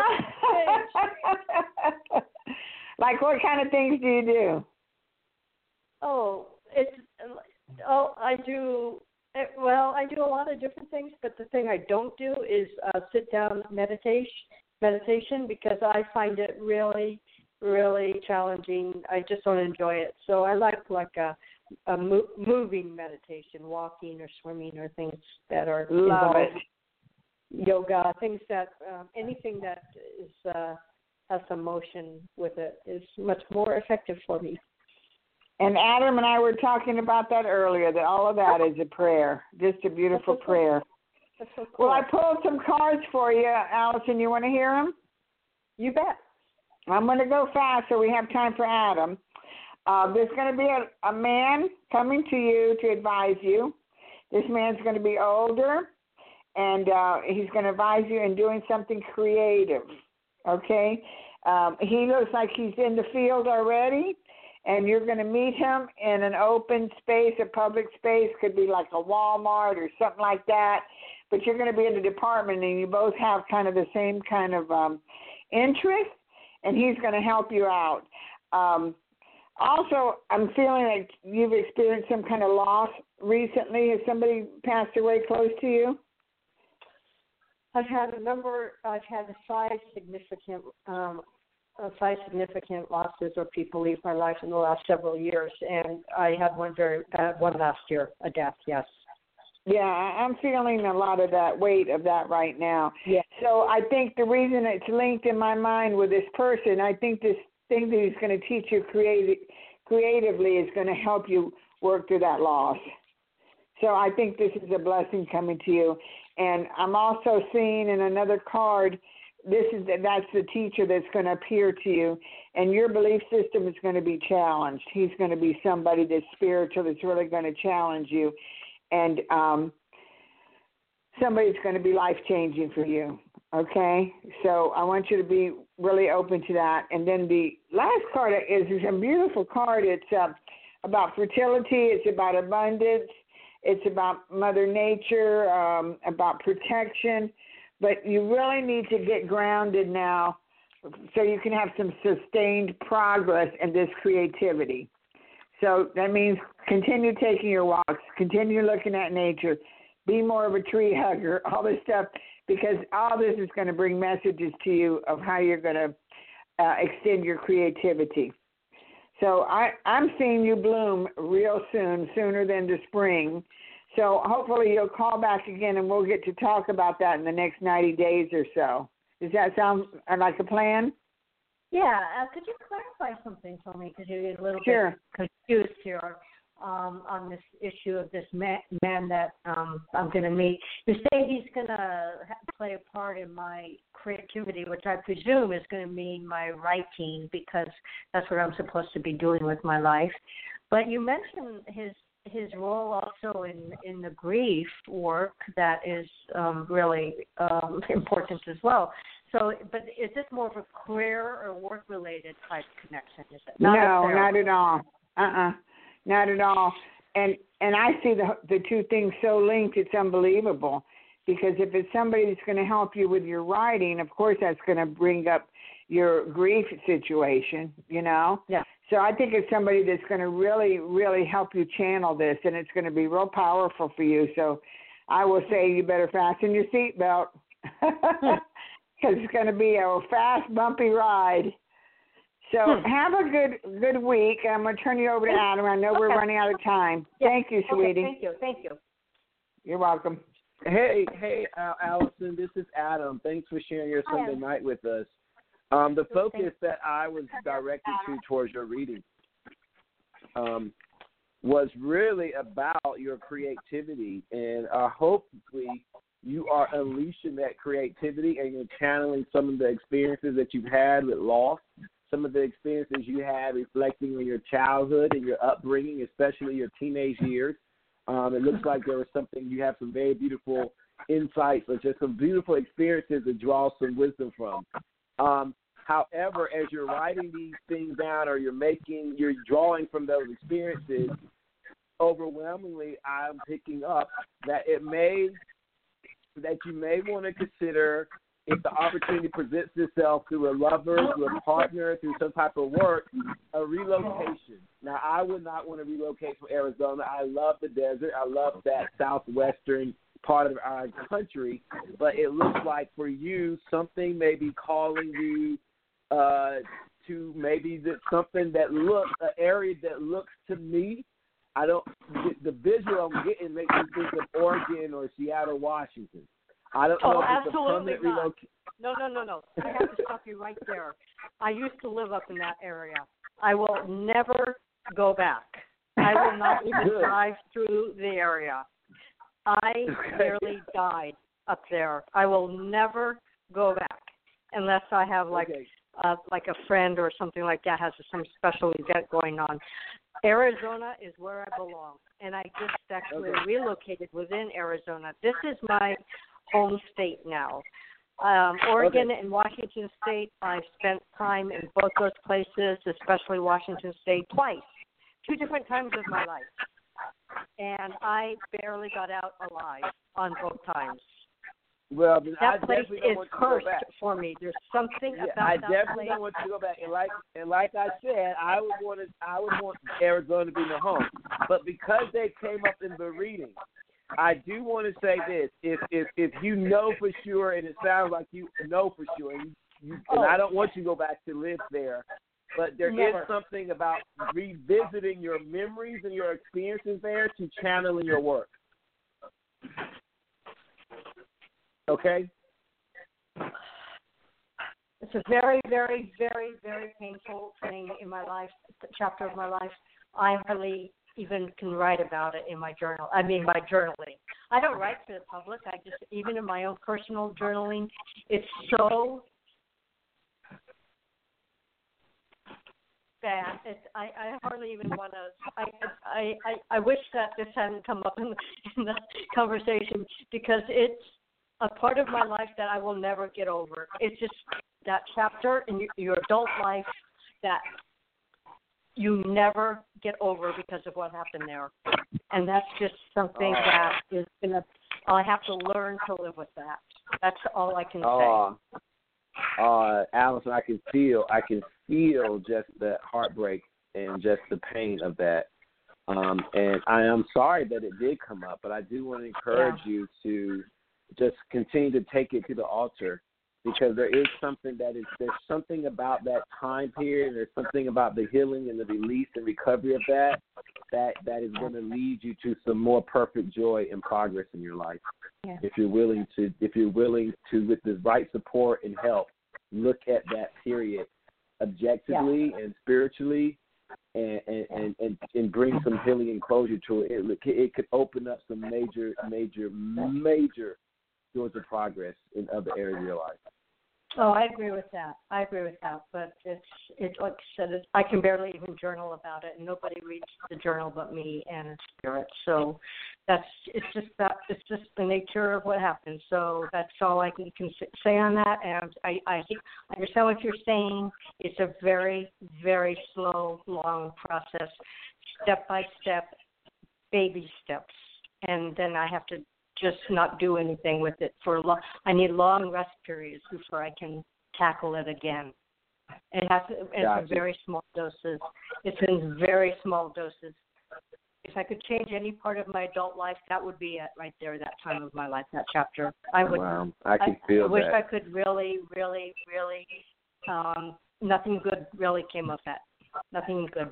Like what kind of things do you do? Oh, it's oh I do. Well, I do a lot of different things, but the thing I don't do is uh, sit down meditation. Meditation because I find it really, really challenging. I just don't enjoy it. So I like like a, a mo- moving meditation, walking or swimming or things that are Love involved. it. Yoga, things that um, anything that is uh, has some motion with it is much more effective for me. And Adam and I were talking about that earlier. That all of that is a prayer, just a beautiful That's so prayer. That's so cool. Well, I pulled some cards for you, Allison. You want to hear them? You bet. I'm going to go fast so we have time for Adam. Uh, there's going to be a, a man coming to you to advise you. This man's going to be older, and uh, he's going to advise you in doing something creative, okay? Um, he looks like he's in the field already, and you're going to meet him in an open space, a public space, could be like a Walmart or something like that, but you're going to be in the department, and you both have kind of the same kind of um, interest, and he's going to help you out. Um, also, I'm feeling like you've experienced some kind of loss recently. Has somebody passed away close to you? I've had a number. I've had five significant, um, uh, five significant losses or people leave my life in the last several years, and I had one very uh, one last year, a death. Yes. Yeah, I'm feeling a lot of that weight of that right now. Yeah. So I think the reason it's linked in my mind with this person, I think this thing that he's going to teach you creative, creatively is going to help you work through that loss. So I think this is a blessing coming to you. And I'm also seeing in another card, this is that's the teacher that's going to appear to you, and your belief system is going to be challenged. He's going to be somebody that's spiritual that's really going to challenge you. And um, somebody's going to be life-changing for you, okay? So I want you to be really open to that. And then the last card is a beautiful card. It's uh, about fertility. It's about abundance. It's about Mother Nature, um, about protection. But you really need to get grounded now so you can have some sustained progress in this creativity. So that means continue taking your walks, continue looking at nature, be more of a tree hugger, all this stuff, because all this is going to bring messages to you of how you're going to uh, extend your creativity. So I, I'm seeing you bloom real soon, sooner than the spring. So hopefully you'll call back again and we'll get to talk about that in the next ninety days or so. Does that sound like a plan? Yeah, uh, could you clarify something for me? Because you're a little sure. bit confused here um, on this issue of this man, man that um, I'm going to meet. You say he's going to play a part in my creativity, which I presume is going to mean my writing, because that's what I'm supposed to be doing with my life. But you mentioned his his role also in, in the grief work that is um, really um, important as well. So, but is this more of a career or work-related type connection? Is it? Not no, not at all. Uh-uh, not at all. And and I see the the two things so linked, it's unbelievable. Because if it's somebody that's going to help you with your writing, of course that's going to bring up your grief situation, you know? Yeah. So I think it's somebody that's going to really, really help you channel this, and it's going to be real powerful for you. So I will say you better fasten your seatbelt. Because it's going to be a fast, bumpy ride. So hmm. have a good good week. I'm going to turn you over to Adam. I know okay. we're running out of time. Yeah. Thank you, sweetie. Okay, thank you. Thank you. You're welcome. Hey, hey, uh, Allison. This is Adam. Thanks for sharing your Sunday Hi, night with us. Um, the focus that I was directed to towards your reading um, was really about your creativity, and uh, hopefully you are unleashing that creativity and you're channeling some of the experiences that you've had with loss, some of the experiences you had reflecting on your childhood and your upbringing, especially your teenage years. Um, it looks like there was something, you have some very beautiful insights or just some beautiful experiences to draw some wisdom from. Um, however, as you're writing these things down or you're making, you're drawing from those experiences, overwhelmingly I'm picking up that it may, that you may want to consider, if the opportunity presents itself through a lover, through a partner, through some type of work, a relocation. Now, I would not want to relocate from Arizona. I love the desert. I love that southwestern part of our country. But it looks like for you, something may be calling you uh, to maybe that something that looks, an area that looks to me, I don't, the, the visual I'm getting makes me think of Oregon or Seattle, Washington. I don't oh, know if it's a absolutely permanent not. relocation. No, no, no, no. I have to stop you right there. I used to live up in that area. I will never go back. I will not even Good. drive through the area. I Okay. nearly died up there. I will never go back unless I have like Okay. uh, like a friend or something like that has some special event going on. Arizona is where I belong, and I just actually Okay. relocated within Arizona. This is my home state now. Um, Oregon Okay. and Washington State, I've spent time in both those places, especially Washington State, twice, two different times of my life. And I barely got out alive on both times. Well, then I That place definitely don't is want you to go cursed back. for me. There's something Yeah, about I that definitely place. don't want you to go back. And like and like I said, I would want to, I would want Arizona to be my home. But because they came up in the reading, I do want to say this: if if if you know for sure, and it sounds like you know for sure, and, you, you, and Oh. I don't want you to go back to live there, but there Never. is something about revisiting your memories and your experiences there to channel in your work. Okay. It's a very, very, very, very painful thing in my life, chapter of my life. I hardly even can write about it in my journal. I mean, my journaling. I don't write for the public. I just, even in my own personal journaling, it's so bad. It's, I, I hardly even want to. I, I, I, I wish that this hadn't come up in the, in the conversation because it's a part of my life that I will never get over. It's just that chapter in your, your adult life that you never get over because of what happened there. And that's just something Oh. that is going to, I have to learn to live with that. That's all I can Oh, say. uh, Allison, I can feel, I can feel just the heartbreak and just the pain of that. Um, and I am sorry that it did come up, but I do want to encourage Yeah. you to just continue to take it to the altar, because there is something that is, there's something about that time period, and there's something about the healing and the release and recovery of that, that, that is going to lead you to some more perfect joy and progress in your life. Yeah. If you're willing to, if you're willing to, with the right support and help, look at that period objectively yeah. and spiritually, and and, and, and and bring some healing and closure to it. It, it could open up some major, major, major doors of progress in other areas of your life. Oh, I agree with that. I agree with that. But it's it's like I said, it's, I can barely even journal about it, and nobody reads the journal but me and Spirit. So that's it's just that it's just the nature of what happened. So that's all I can, can say on that. And I I understand what you're saying. It's a very very slow, long process, step by step, baby steps, and then I have to just not do anything with it for a long. I need long rest periods before I can tackle it again. It has to, it's gotcha. in very small doses. It's in very small doses. If I could change any part of my adult life, that would be it right there. That time of my life, that chapter. I would. Wow, I can I, feel I wish that. I could really, really, really. Um, nothing good really came of that. Nothing good.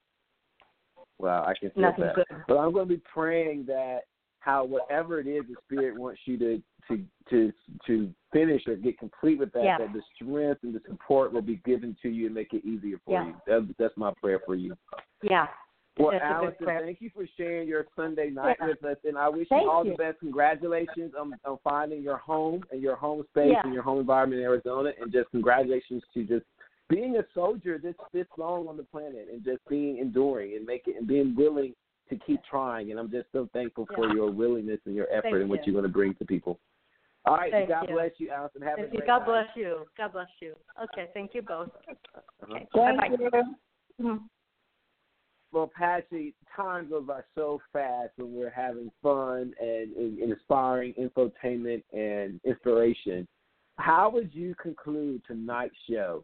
Wow, I can feel Nothing that. good. But I'm going to be praying that how whatever it is the Spirit wants you to to to to finish or get complete with that, yeah. that the strength and the support will be given to you and make it easier for yeah. you. That, that's my prayer for you. Yeah. Well, that's Allison, thank you for sharing your Sunday night yeah. with us, and I wish thank you all you. the best. Congratulations on, on finding your home and your home space yeah. and your home environment in Arizona, and just congratulations to just being a soldier this this long on the planet and just being enduring and making and being willing to keep trying. And I'm just so thankful for yeah. your willingness and your effort thank and what you. you're going to bring to people. All right, thank God you. bless you, Allison. Have thank a you. great God night. bless you. God bless you. Okay, thank you both. Okay, Thank bye-bye. you. Mm-hmm. Well, Patsy, time goes by so fast when we're having fun and, and inspiring infotainment and inspiration. How would you conclude tonight's show?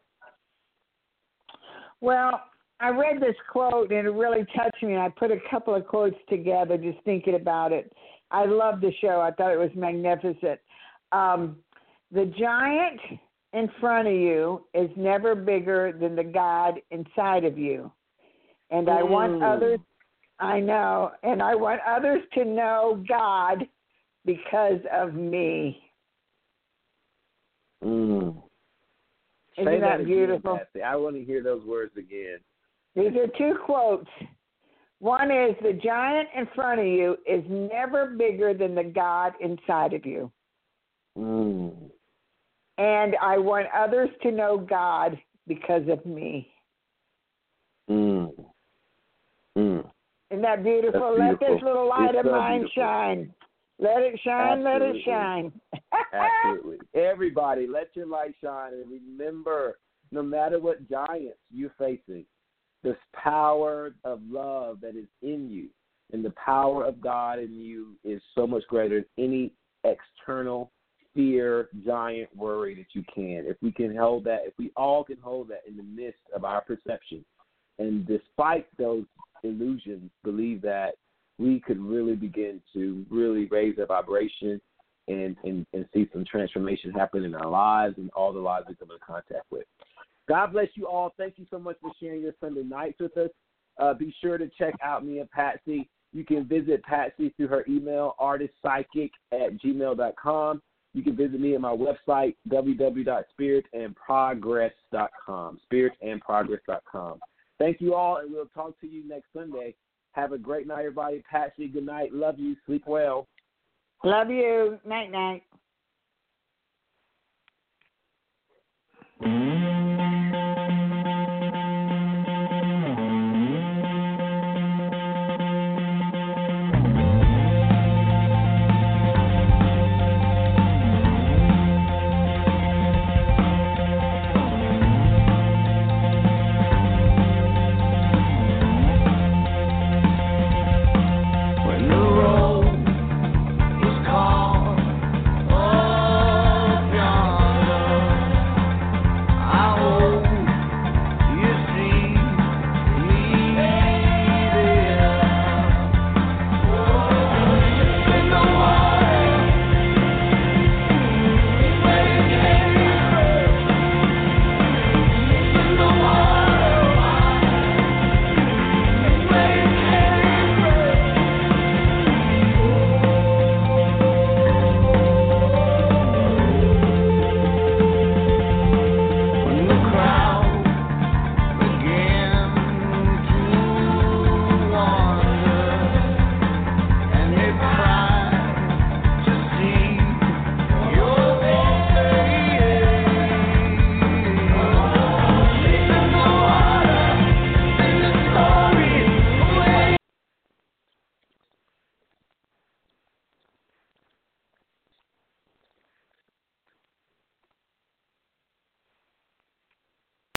Well, I read this quote, and it really touched me. I put a couple of quotes together just thinking about it. I loved the show. I thought it was magnificent. Um, the giant in front of you is never bigger than the God inside of you. And I want Mm. others, I know, and I want others to know God because of me. Mm. Isn't Say that that beautiful? Again, Patsy. I want to hear those words again. These are two quotes. One is, the giant in front of you is never bigger than the God inside of you. Mm. And I want others to know God because of me. Mm. Mm. Isn't that beautiful? That's Let beautiful. this little light It's of so mine beautiful. shine. Let it shine, Absolutely. let it shine. Absolutely. Everybody, let your light shine. And remember, no matter what giants you're facing, this power of love that is in you and the power of God in you is so much greater than any external fear, giant worry that you can. If we can hold that, if we all can hold that in the midst of our perception, and despite those illusions, believe that we could really begin to really raise the vibration and, and, and see some transformation happen in our lives and all the lives we come in contact with. God bless you all. Thank you so much for sharing your Sunday nights with us. Uh, be sure to check out me and Patsy. You can visit Patsy through her email, artistpsychic at gmail dot com. You can visit me at my website, w w w dot spirit and progress dot com, spirit and progress dot com. Thank you all, and we'll talk to you next Sunday. Have a great night, everybody. Patsy, good night. Love you. Sleep well. Love you. Night, night. Mm-hmm.